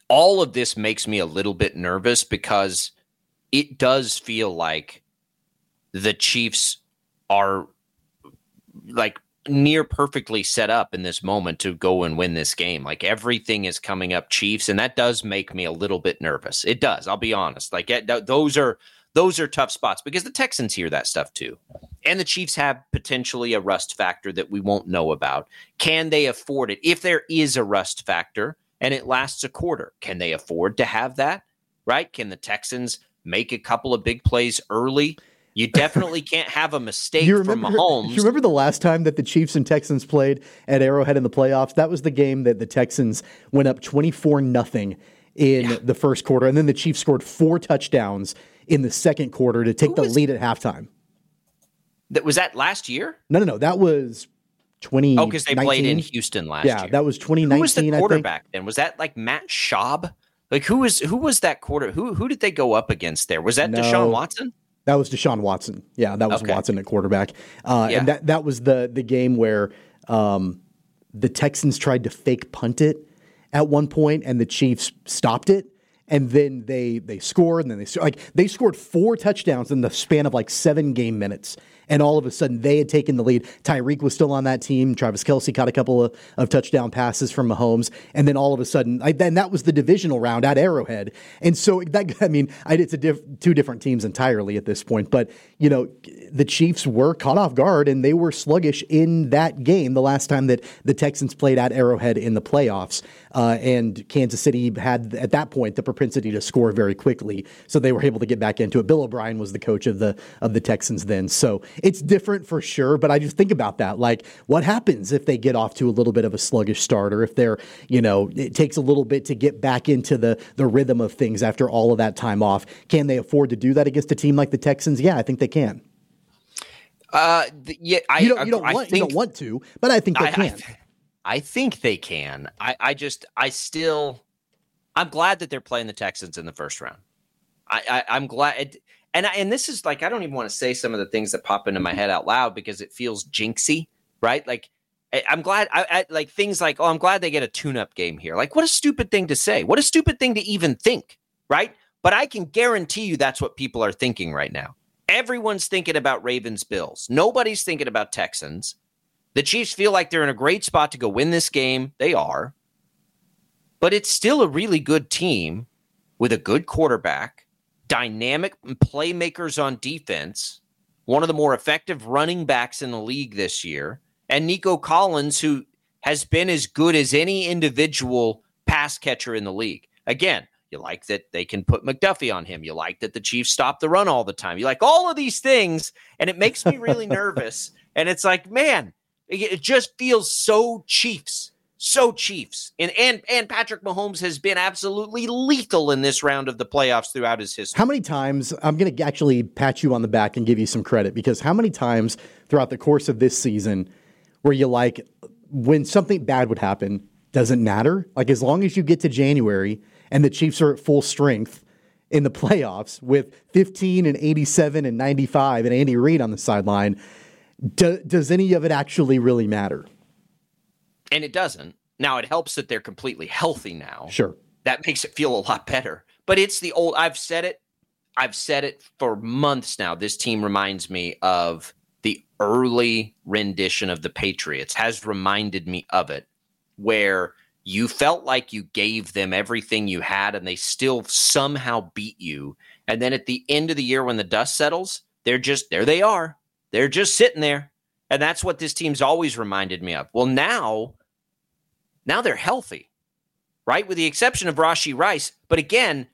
all of this makes me a little bit nervous because it does feel like the Chiefs are like near perfectly set up in this moment to go and win this game. Like everything is coming up Chiefs, and that does make me a little bit nervous. It does. I'll be honest. Like those are tough spots because the Texans hear that stuff too. And the Chiefs have potentially a rust factor that we won't know about. Can they afford it? If there is a rust factor and it lasts a quarter, can they afford to have that? Right? Can the Texans make a couple of big plays early? You definitely can't have a mistake from Mahomes. You remember the last time that the Chiefs and Texans played at Arrowhead in the playoffs? That was the game that the Texans went up 24-0 in the first quarter, and then the Chiefs scored 4 touchdowns in the second quarter to take the lead at halftime. Was that last year? No. That was 2019. Oh, because they played in Houston last year. Yeah, that was 2019. Who was the quarterback then? Was that like Matt Schaub? Like who was that quarter? Who did they go up against there? Was that Deshaun Watson? That was Deshaun Watson. Yeah, that was Watson at quarterback. And that was the game where the Texans tried to fake punt it at one point, and the Chiefs stopped it. And then they scored, and then they scored 4 touchdowns in the span of like 7 game minutes. And all of a sudden, they had taken the lead. Tyreek was still on that team. Travis Kelce caught a couple of touchdown passes from Mahomes. And then all of a sudden, then that was the divisional round at Arrowhead. And so, it's two different teams entirely at this point. But, the Chiefs were caught off guard, and they were sluggish in that game the last time that the Texans played at Arrowhead in the playoffs. And Kansas City had, at that point, the propensity to score very quickly. So they were able to get back into it. Bill O'Brien was the coach of the Texans then. So it's different for sure, but I just think about that. Like, what happens if they get off to a little bit of a sluggish start, or if they're, it takes a little bit to get back into the rhythm of things after all of that time off? Can they afford to do that against a team like the Texans? Yeah, I think they can. You don't want to, but I think they can. I think they can. I'm glad that they're playing the Texans in the first round. I'm glad. And this is like, I don't even want to say some of the things that pop into my head out loud because it feels jinxy, right? Like, I'm glad, I like things like, I'm glad they get a tune-up game here. Like, what a stupid thing to say. What a stupid thing to even think, right? But I can guarantee you that's what people are thinking right now. Everyone's thinking about Ravens-Bills. Nobody's thinking about Texans. The Chiefs feel like they're in a great spot to go win this game. They are. But it's still a really good team with a good quarterback, dynamic playmakers on defense, one of the more effective running backs in the league this year, and Nico Collins, who has been as good as any individual pass catcher in the league. Again, you like that they can put McDuffie on him. You like that the Chiefs stop the run all the time. You like all of these things, and it makes me really nervous. And it's like, man, it just feels so Chiefs. So Chiefs. And Patrick Mahomes has been absolutely lethal in this round of the playoffs throughout his history. How many times, I'm going to actually pat you on the back and give you some credit, because how many times throughout the course of this season were you like, when something bad would happen, doesn't matter? Like, as long as you get to January and the Chiefs are at full strength in the playoffs with 15 and 87 and 95 and Andy Reid on the sideline, does any of it actually really matter? And it doesn't. Now, it helps that they're completely healthy now. Sure. That makes it feel a lot better. But it's the old, I've said it for months now. This team reminds me of the early rendition of the Patriots, has reminded me of it, where you felt like you gave them everything you had and they still somehow beat you. And then at the end of the year, when the dust settles, there they are. They're just sitting there. And that's what this team's always reminded me of. Well, now they're healthy, right? With the exception of Rashee Rice. But again,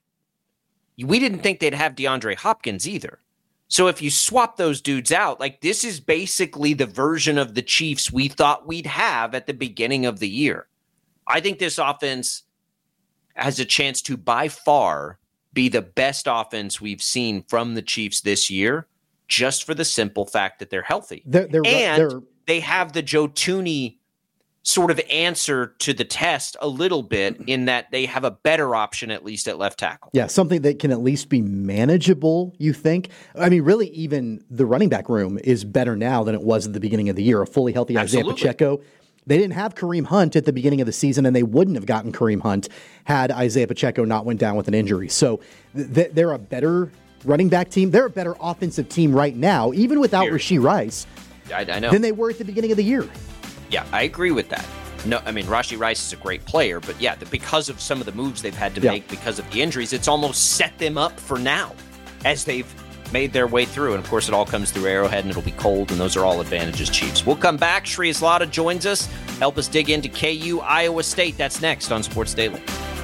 we didn't think they'd have DeAndre Hopkins either. So if you swap those dudes out, like, this is basically the version of the Chiefs we thought we'd have at the beginning of the year. I think this offense has a chance to by far be the best offense we've seen from the Chiefs this year, just for the simple fact that they're healthy. They have the Joe Thuney sort of answer to the test a little bit, in that they have a better option, at least at left tackle. Yeah, something that can at least be manageable, you think? I mean, really, even the running back room is better now than it was at the beginning of the year. A fully healthy Isaiah Pacheco They didn't have Kareem Hunt at the beginning of the season, and they wouldn't have gotten Kareem Hunt had Isaiah Pacheco not went down with an injury. So they're a better running back team. They're a better offensive team right now, even without Rashee Rice, I know, than they were at the beginning of the year. Yeah, I agree with that. No, I mean, Rashee Rice is a great player, but yeah, because of some of the moves they've had to make because of the injuries, it's almost set them up for now as they've made their way through. And of course, it all comes through Arrowhead, and it'll be cold, and those are all advantages, Chiefs. We'll come back. Shreyas Laddha joins us, help us dig into KU, Iowa State. That's next on Sports Daily.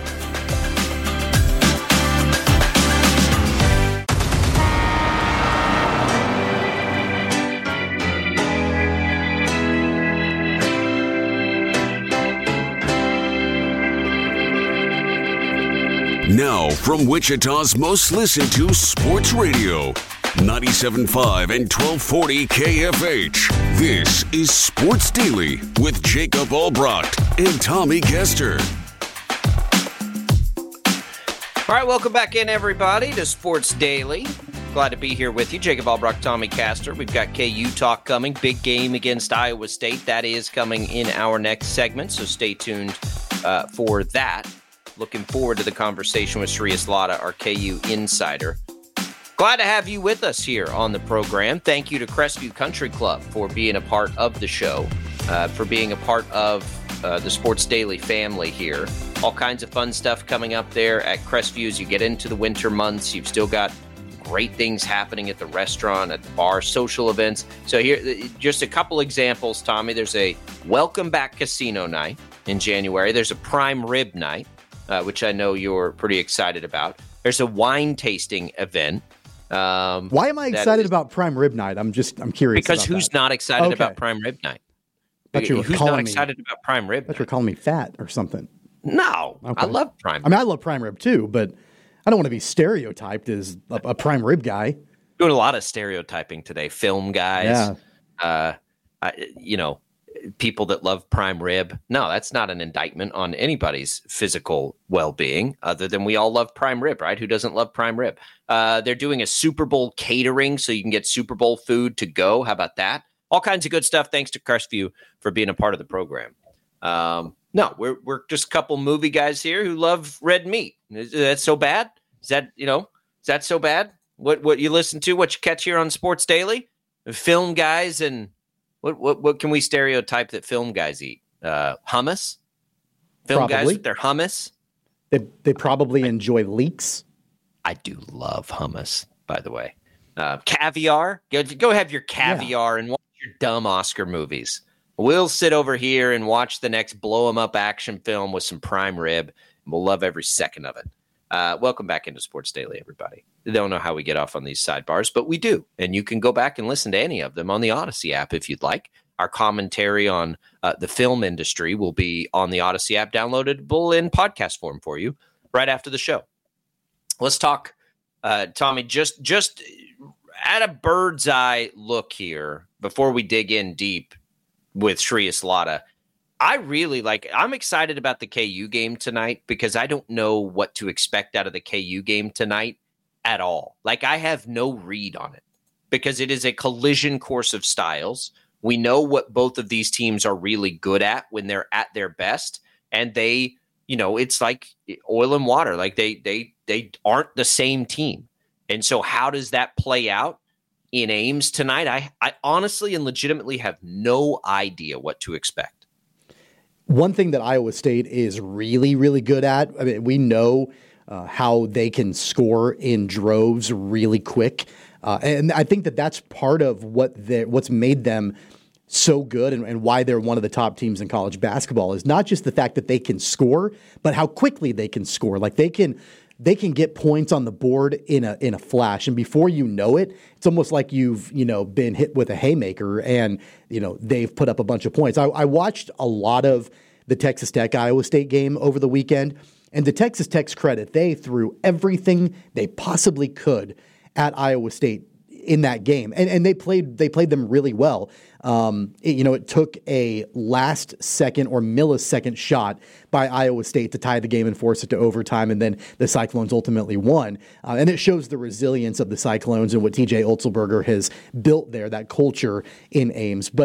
Now, from Wichita's most listened to sports radio, 97.5 and 1240 KFH. This is Sports Daily with Jacob Albrecht and Tommy Kester. All right, welcome back in, everybody, to Sports Daily. Glad to be here with you. Jacob Albrecht, Tommy Kester. We've got KU talk coming. Big game against Iowa State. That is coming in our next segment, so stay tuned for that. Looking forward to the conversation with Shreyas Laddha, our KU insider. Glad to have you with us here on the program. Thank you to Crestview Country Club for being a part of the show, for being a part of the Sports Daily family here. All kinds of fun stuff coming up there at Crestview as you get into the winter months. You've still got great things happening at the restaurant, at the bar, social events. So here, just a couple examples, Tommy. There's a welcome back casino night in January. There's a prime rib night, which I know you're pretty excited about. There's a wine tasting event. Why am I excited about prime rib night? I'm curious. Because who's not excited about prime rib night? Who's not excited about prime rib night? You're calling me fat or something. No, okay. I love prime rib. I mean, I love prime rib too, but I don't want to be stereotyped as a prime rib guy. Doing a lot of stereotyping today. Film guys, people that love prime rib. No, that's not an indictment on anybody's physical well-being other than we all love prime rib, right? Who doesn't love prime rib? They're doing a Super Bowl catering so you can get Super Bowl food to go. How about that? All kinds of good stuff. Thanks to Crestview for being a part of the program. No, we're just a couple movie guys here who love red meat. Is that so bad? Is that so bad? What you listen to, what you catch here on Sports Daily? Film guys, and what can we stereotype that film guys eat? Hummus? Film guys with their hummus? They probably enjoy leeks. I do love hummus, by the way. Caviar? Go have your caviar and watch your dumb Oscar movies. We'll sit over here and watch the next blow-em-up action film with some prime rib, and we'll love every second of it. Welcome back into Sports Daily, everybody. I don't know how we get off on these sidebars, but we do. And you can go back and listen to any of them on the Odyssey app if you'd like. Our commentary on the film industry will be on the Odyssey app, downloadable in podcast form for you right after the show. Let's talk, Tommy, just at a bird's eye look here before we dig in deep with Shreyas Laddha. I'm excited about the KU game tonight because I don't know what to expect out of the KU game tonight at all. I have no read on it because it is a collision course of styles. We know what both of these teams are really good at when they're at their best, and they, it's like oil and water. They aren't the same team. And so how does that play out in Ames tonight? I honestly and legitimately have no idea what to expect. One thing that Iowa State is really, really good at, I mean, we know how they can score in droves really quick. And I think that's part of what's made them so good and why they're one of the top teams in college basketball is not just the fact that they can score, but how quickly they can score. They can get points on the board in a flash. And before you know it, it's almost like you've, been hit with a haymaker and, they've put up a bunch of points. I watched a lot of the Texas Tech Iowa State game over the weekend, and to Texas Tech's credit, they threw everything they possibly could at Iowa State in that game. And they played them really well. It took a last second or millisecond shot by Iowa State to tie the game and force it to overtime. And then the Cyclones ultimately won. And it shows the resilience of the Cyclones and what TJ Otzelberger has built there, that culture in Ames. But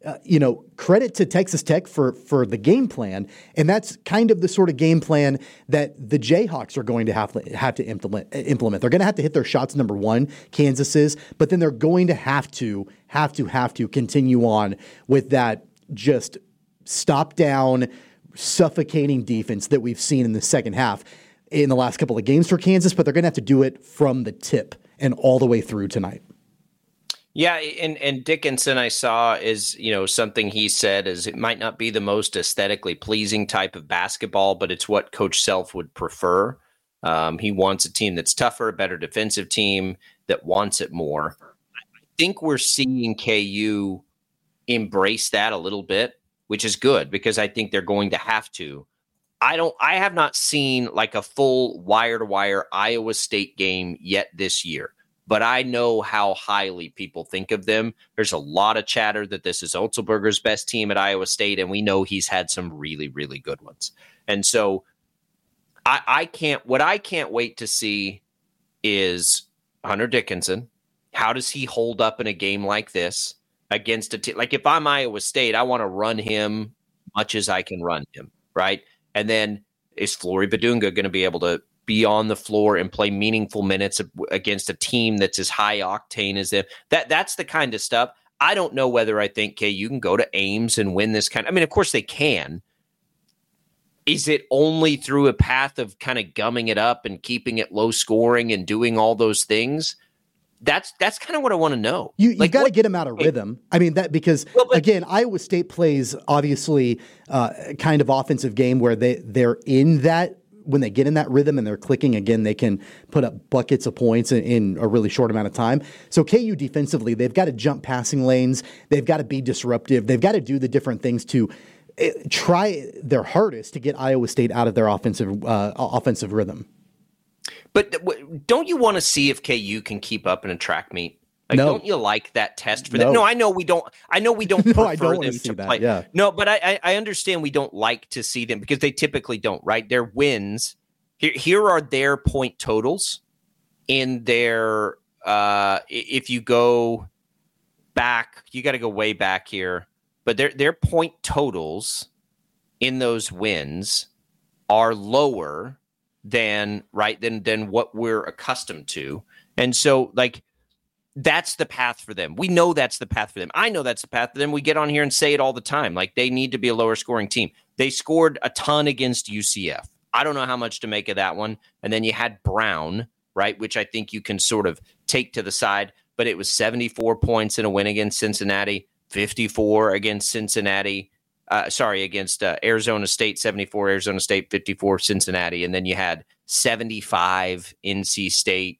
credit to Texas Tech for the game plan, and that's kind of the sort of game plan that the Jayhawks are going to have to implement. They're going to have to hit their shots, number one, Kansas is, but then they're going to have to continue on with that just stop down, suffocating defense that we've seen in the second half in the last couple of games for Kansas, but they're going to have to do it from the tip and all the way through tonight. Yeah, and Dickinson I saw is, something he said is it might not be the most aesthetically pleasing type of basketball, but it's what Coach Self would prefer. He wants a team that's tougher, a better defensive team that wants it more. I think we're seeing KU embrace that a little bit, which is good because I think they're going to have to. I have not seen like a full wire-to-wire Iowa State game yet this year. But I know how highly people think of them. There's a lot of chatter that this is Otzelberger's best team at Iowa State, and we know he's had some really, really good ones. And so I can't wait to see is Hunter Dickinson. How does he hold up in a game like this against a team? Like if I'm Iowa State, I want to run him much as I can run him, right? And then is Flory Badunga going to be able to be on the floor and play meaningful minutes against a team that's as high octane as them? That's the kind of stuff. I don't know whether I think you can go to Ames and win this kind. I mean, of course they can. Is it only through a path of kind of gumming it up and keeping it low scoring and doing all those things? That's kind of what I want to know. You got to get them out of rhythm. I mean, again, Iowa State plays obviously kind of offensive game where they're in that. When they get in that rhythm and they're clicking again, they can put up buckets of points in a really short amount of time. So KU defensively, they've got to jump passing lanes. They've got to be disruptive. They've got to do the different things to try their hardest to get Iowa State out of their offensive rhythm. But don't you want to see if KU can keep up in a track meet? No. Don't you like that test for them? No, I know we don't. I know we don't prefer them to play. Yeah. No, but I understand we don't like to see them because they typically don't. Right? Their wins. Here are their point totals in their. If you go back, you got to go way back here. But their point totals in those wins are lower than what we're accustomed to, and so like. That's the path for them. We know that's the path for them. I know that's the path for them. We get on here and say it all the time. Like they need to be a lower scoring team. They scored a ton against UCF. I don't know how much to make of that one. And then you had Brown, right, which I think you can sort of take to the side. But it was 74 points in a win against Cincinnati, 54 against Cincinnati. Against Arizona State, 74 Arizona State, 54 Cincinnati. And then you had 75 NC State.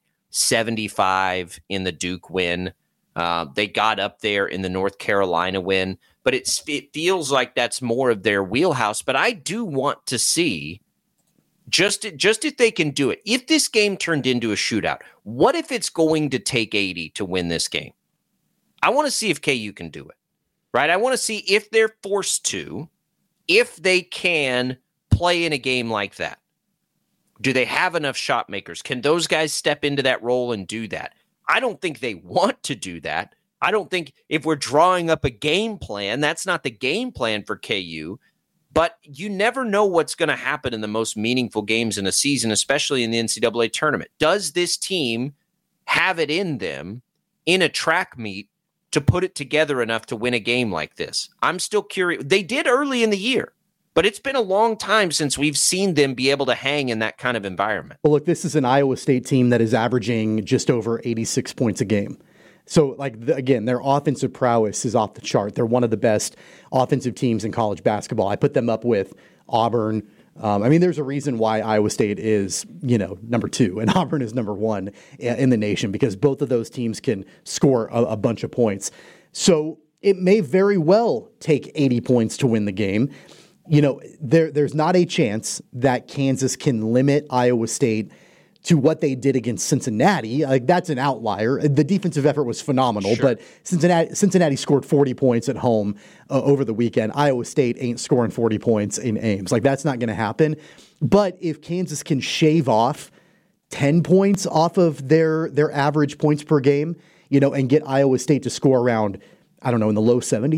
75 in the Duke win. They got up there in the North Carolina win, but it feels like that's more of their wheelhouse. But I do want to see just if they can do it. If this game turned into a shootout, what if it's going to take 80 to win this game? I want to see if KU can do it, right? I want to see if they're forced to, if they can play in a game like that. Do they have enough shot makers? Can those guys step into that role and do that? I don't think they want to do that. I don't think if we're drawing up a game plan, that's not the game plan for KU. But you never know what's going to happen in the most meaningful games in a season, especially in the NCAA tournament. Does this team have it in them in a track meet to put it together enough to win a game like this? I'm still curious. They did early in the year. But it's been a long time since we've seen them be able to hang in that kind of environment. Well, look, this is an Iowa State team that is averaging just over 86 points a game. So, again, their offensive prowess is off the chart. They're one of the best offensive teams in college basketball. I put them up with Auburn. There's a reason why Iowa State is, number 2 and Auburn is number 1 in the nation because both of those teams can score a bunch of points. So it may very well take 80 points to win the game. There's not a chance that Kansas can limit Iowa State to what they did against Cincinnati. Like that's an outlier. The defensive effort was phenomenal, sure. But Cincinnati scored 40 points at home over the weekend. Iowa State ain't scoring 40 points in Ames. Like that's not going to happen. But if Kansas can shave off 10 points off of their average points per game, and get Iowa State to score around, I don't know, in the low 70s,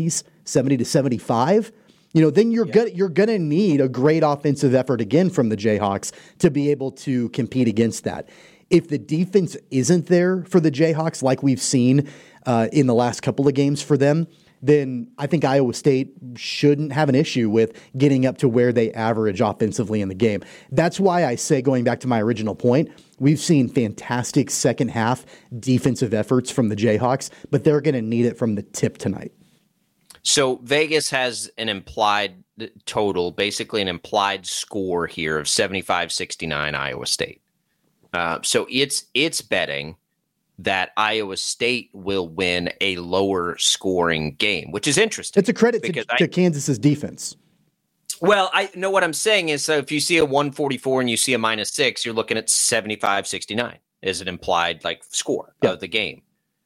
70 to 75, then you're gonna need a great offensive effort again from the Jayhawks to be able to compete against that. If the defense isn't there for the Jayhawks, like we've seen in the last couple of games for them, then I think Iowa State shouldn't have an issue with getting up to where they average offensively in the game. That's why I say, going back to my original point, we've seen fantastic second half defensive efforts from the Jayhawks, but they're going to need it from the tip tonight. So Vegas has an implied total, basically an implied score here of 75-69 Iowa State. So it's betting that Iowa State will win a lower scoring game, which is interesting. It's a credit to Kansas's defense. Well, I know what I'm saying is, so if you see a 144 and you see a -6, you're looking at 75-69 as an implied score of the game.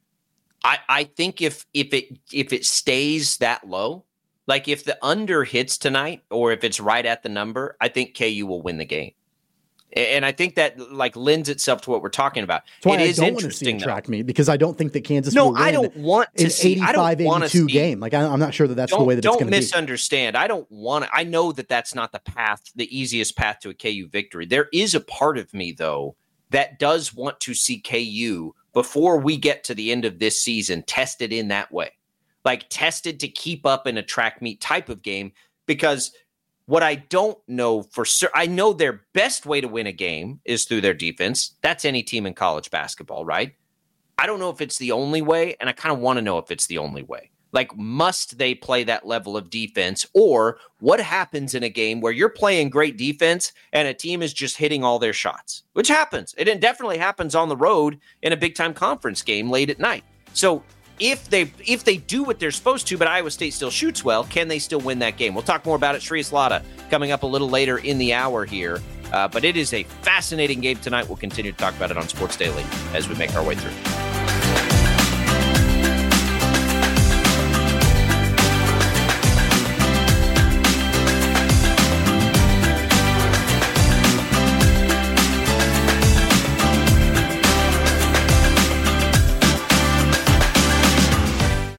I think if it stays that low, like if the under hits tonight or if it's right at the number, I think KU will win the game. And I think that lends itself to what we're talking about. It is interesting, track meet because I don't think that Kansas will win I don't want to see an 85-82 game. I'm not sure that's the way that it's going to be. Don't misunderstand. I don't want to. I know that that's not the path, the easiest path to a KU victory. There is a part of me though that does want to see KU before we get to the end of this season tested in that way, tested to keep up in a track meet type of game, because what I don't know for sure, I know their best way to win a game is through their defense. That's any team in college basketball, right? I don't know if it's the only way, and I kind of want to know if it's the only way. Must they play that level of defense, or what happens in a game where you're playing great defense and a team is just hitting all their shots, which happens. It definitely happens on the road in a big-time conference game late at night. So if they do what they're supposed to, but Iowa State still shoots well, can they still win that game? We'll talk more about it. Shreyas Laddha coming up a little later in the hour here. But it is a fascinating game tonight. We'll continue to talk about it on Sports Daily as we make our way through.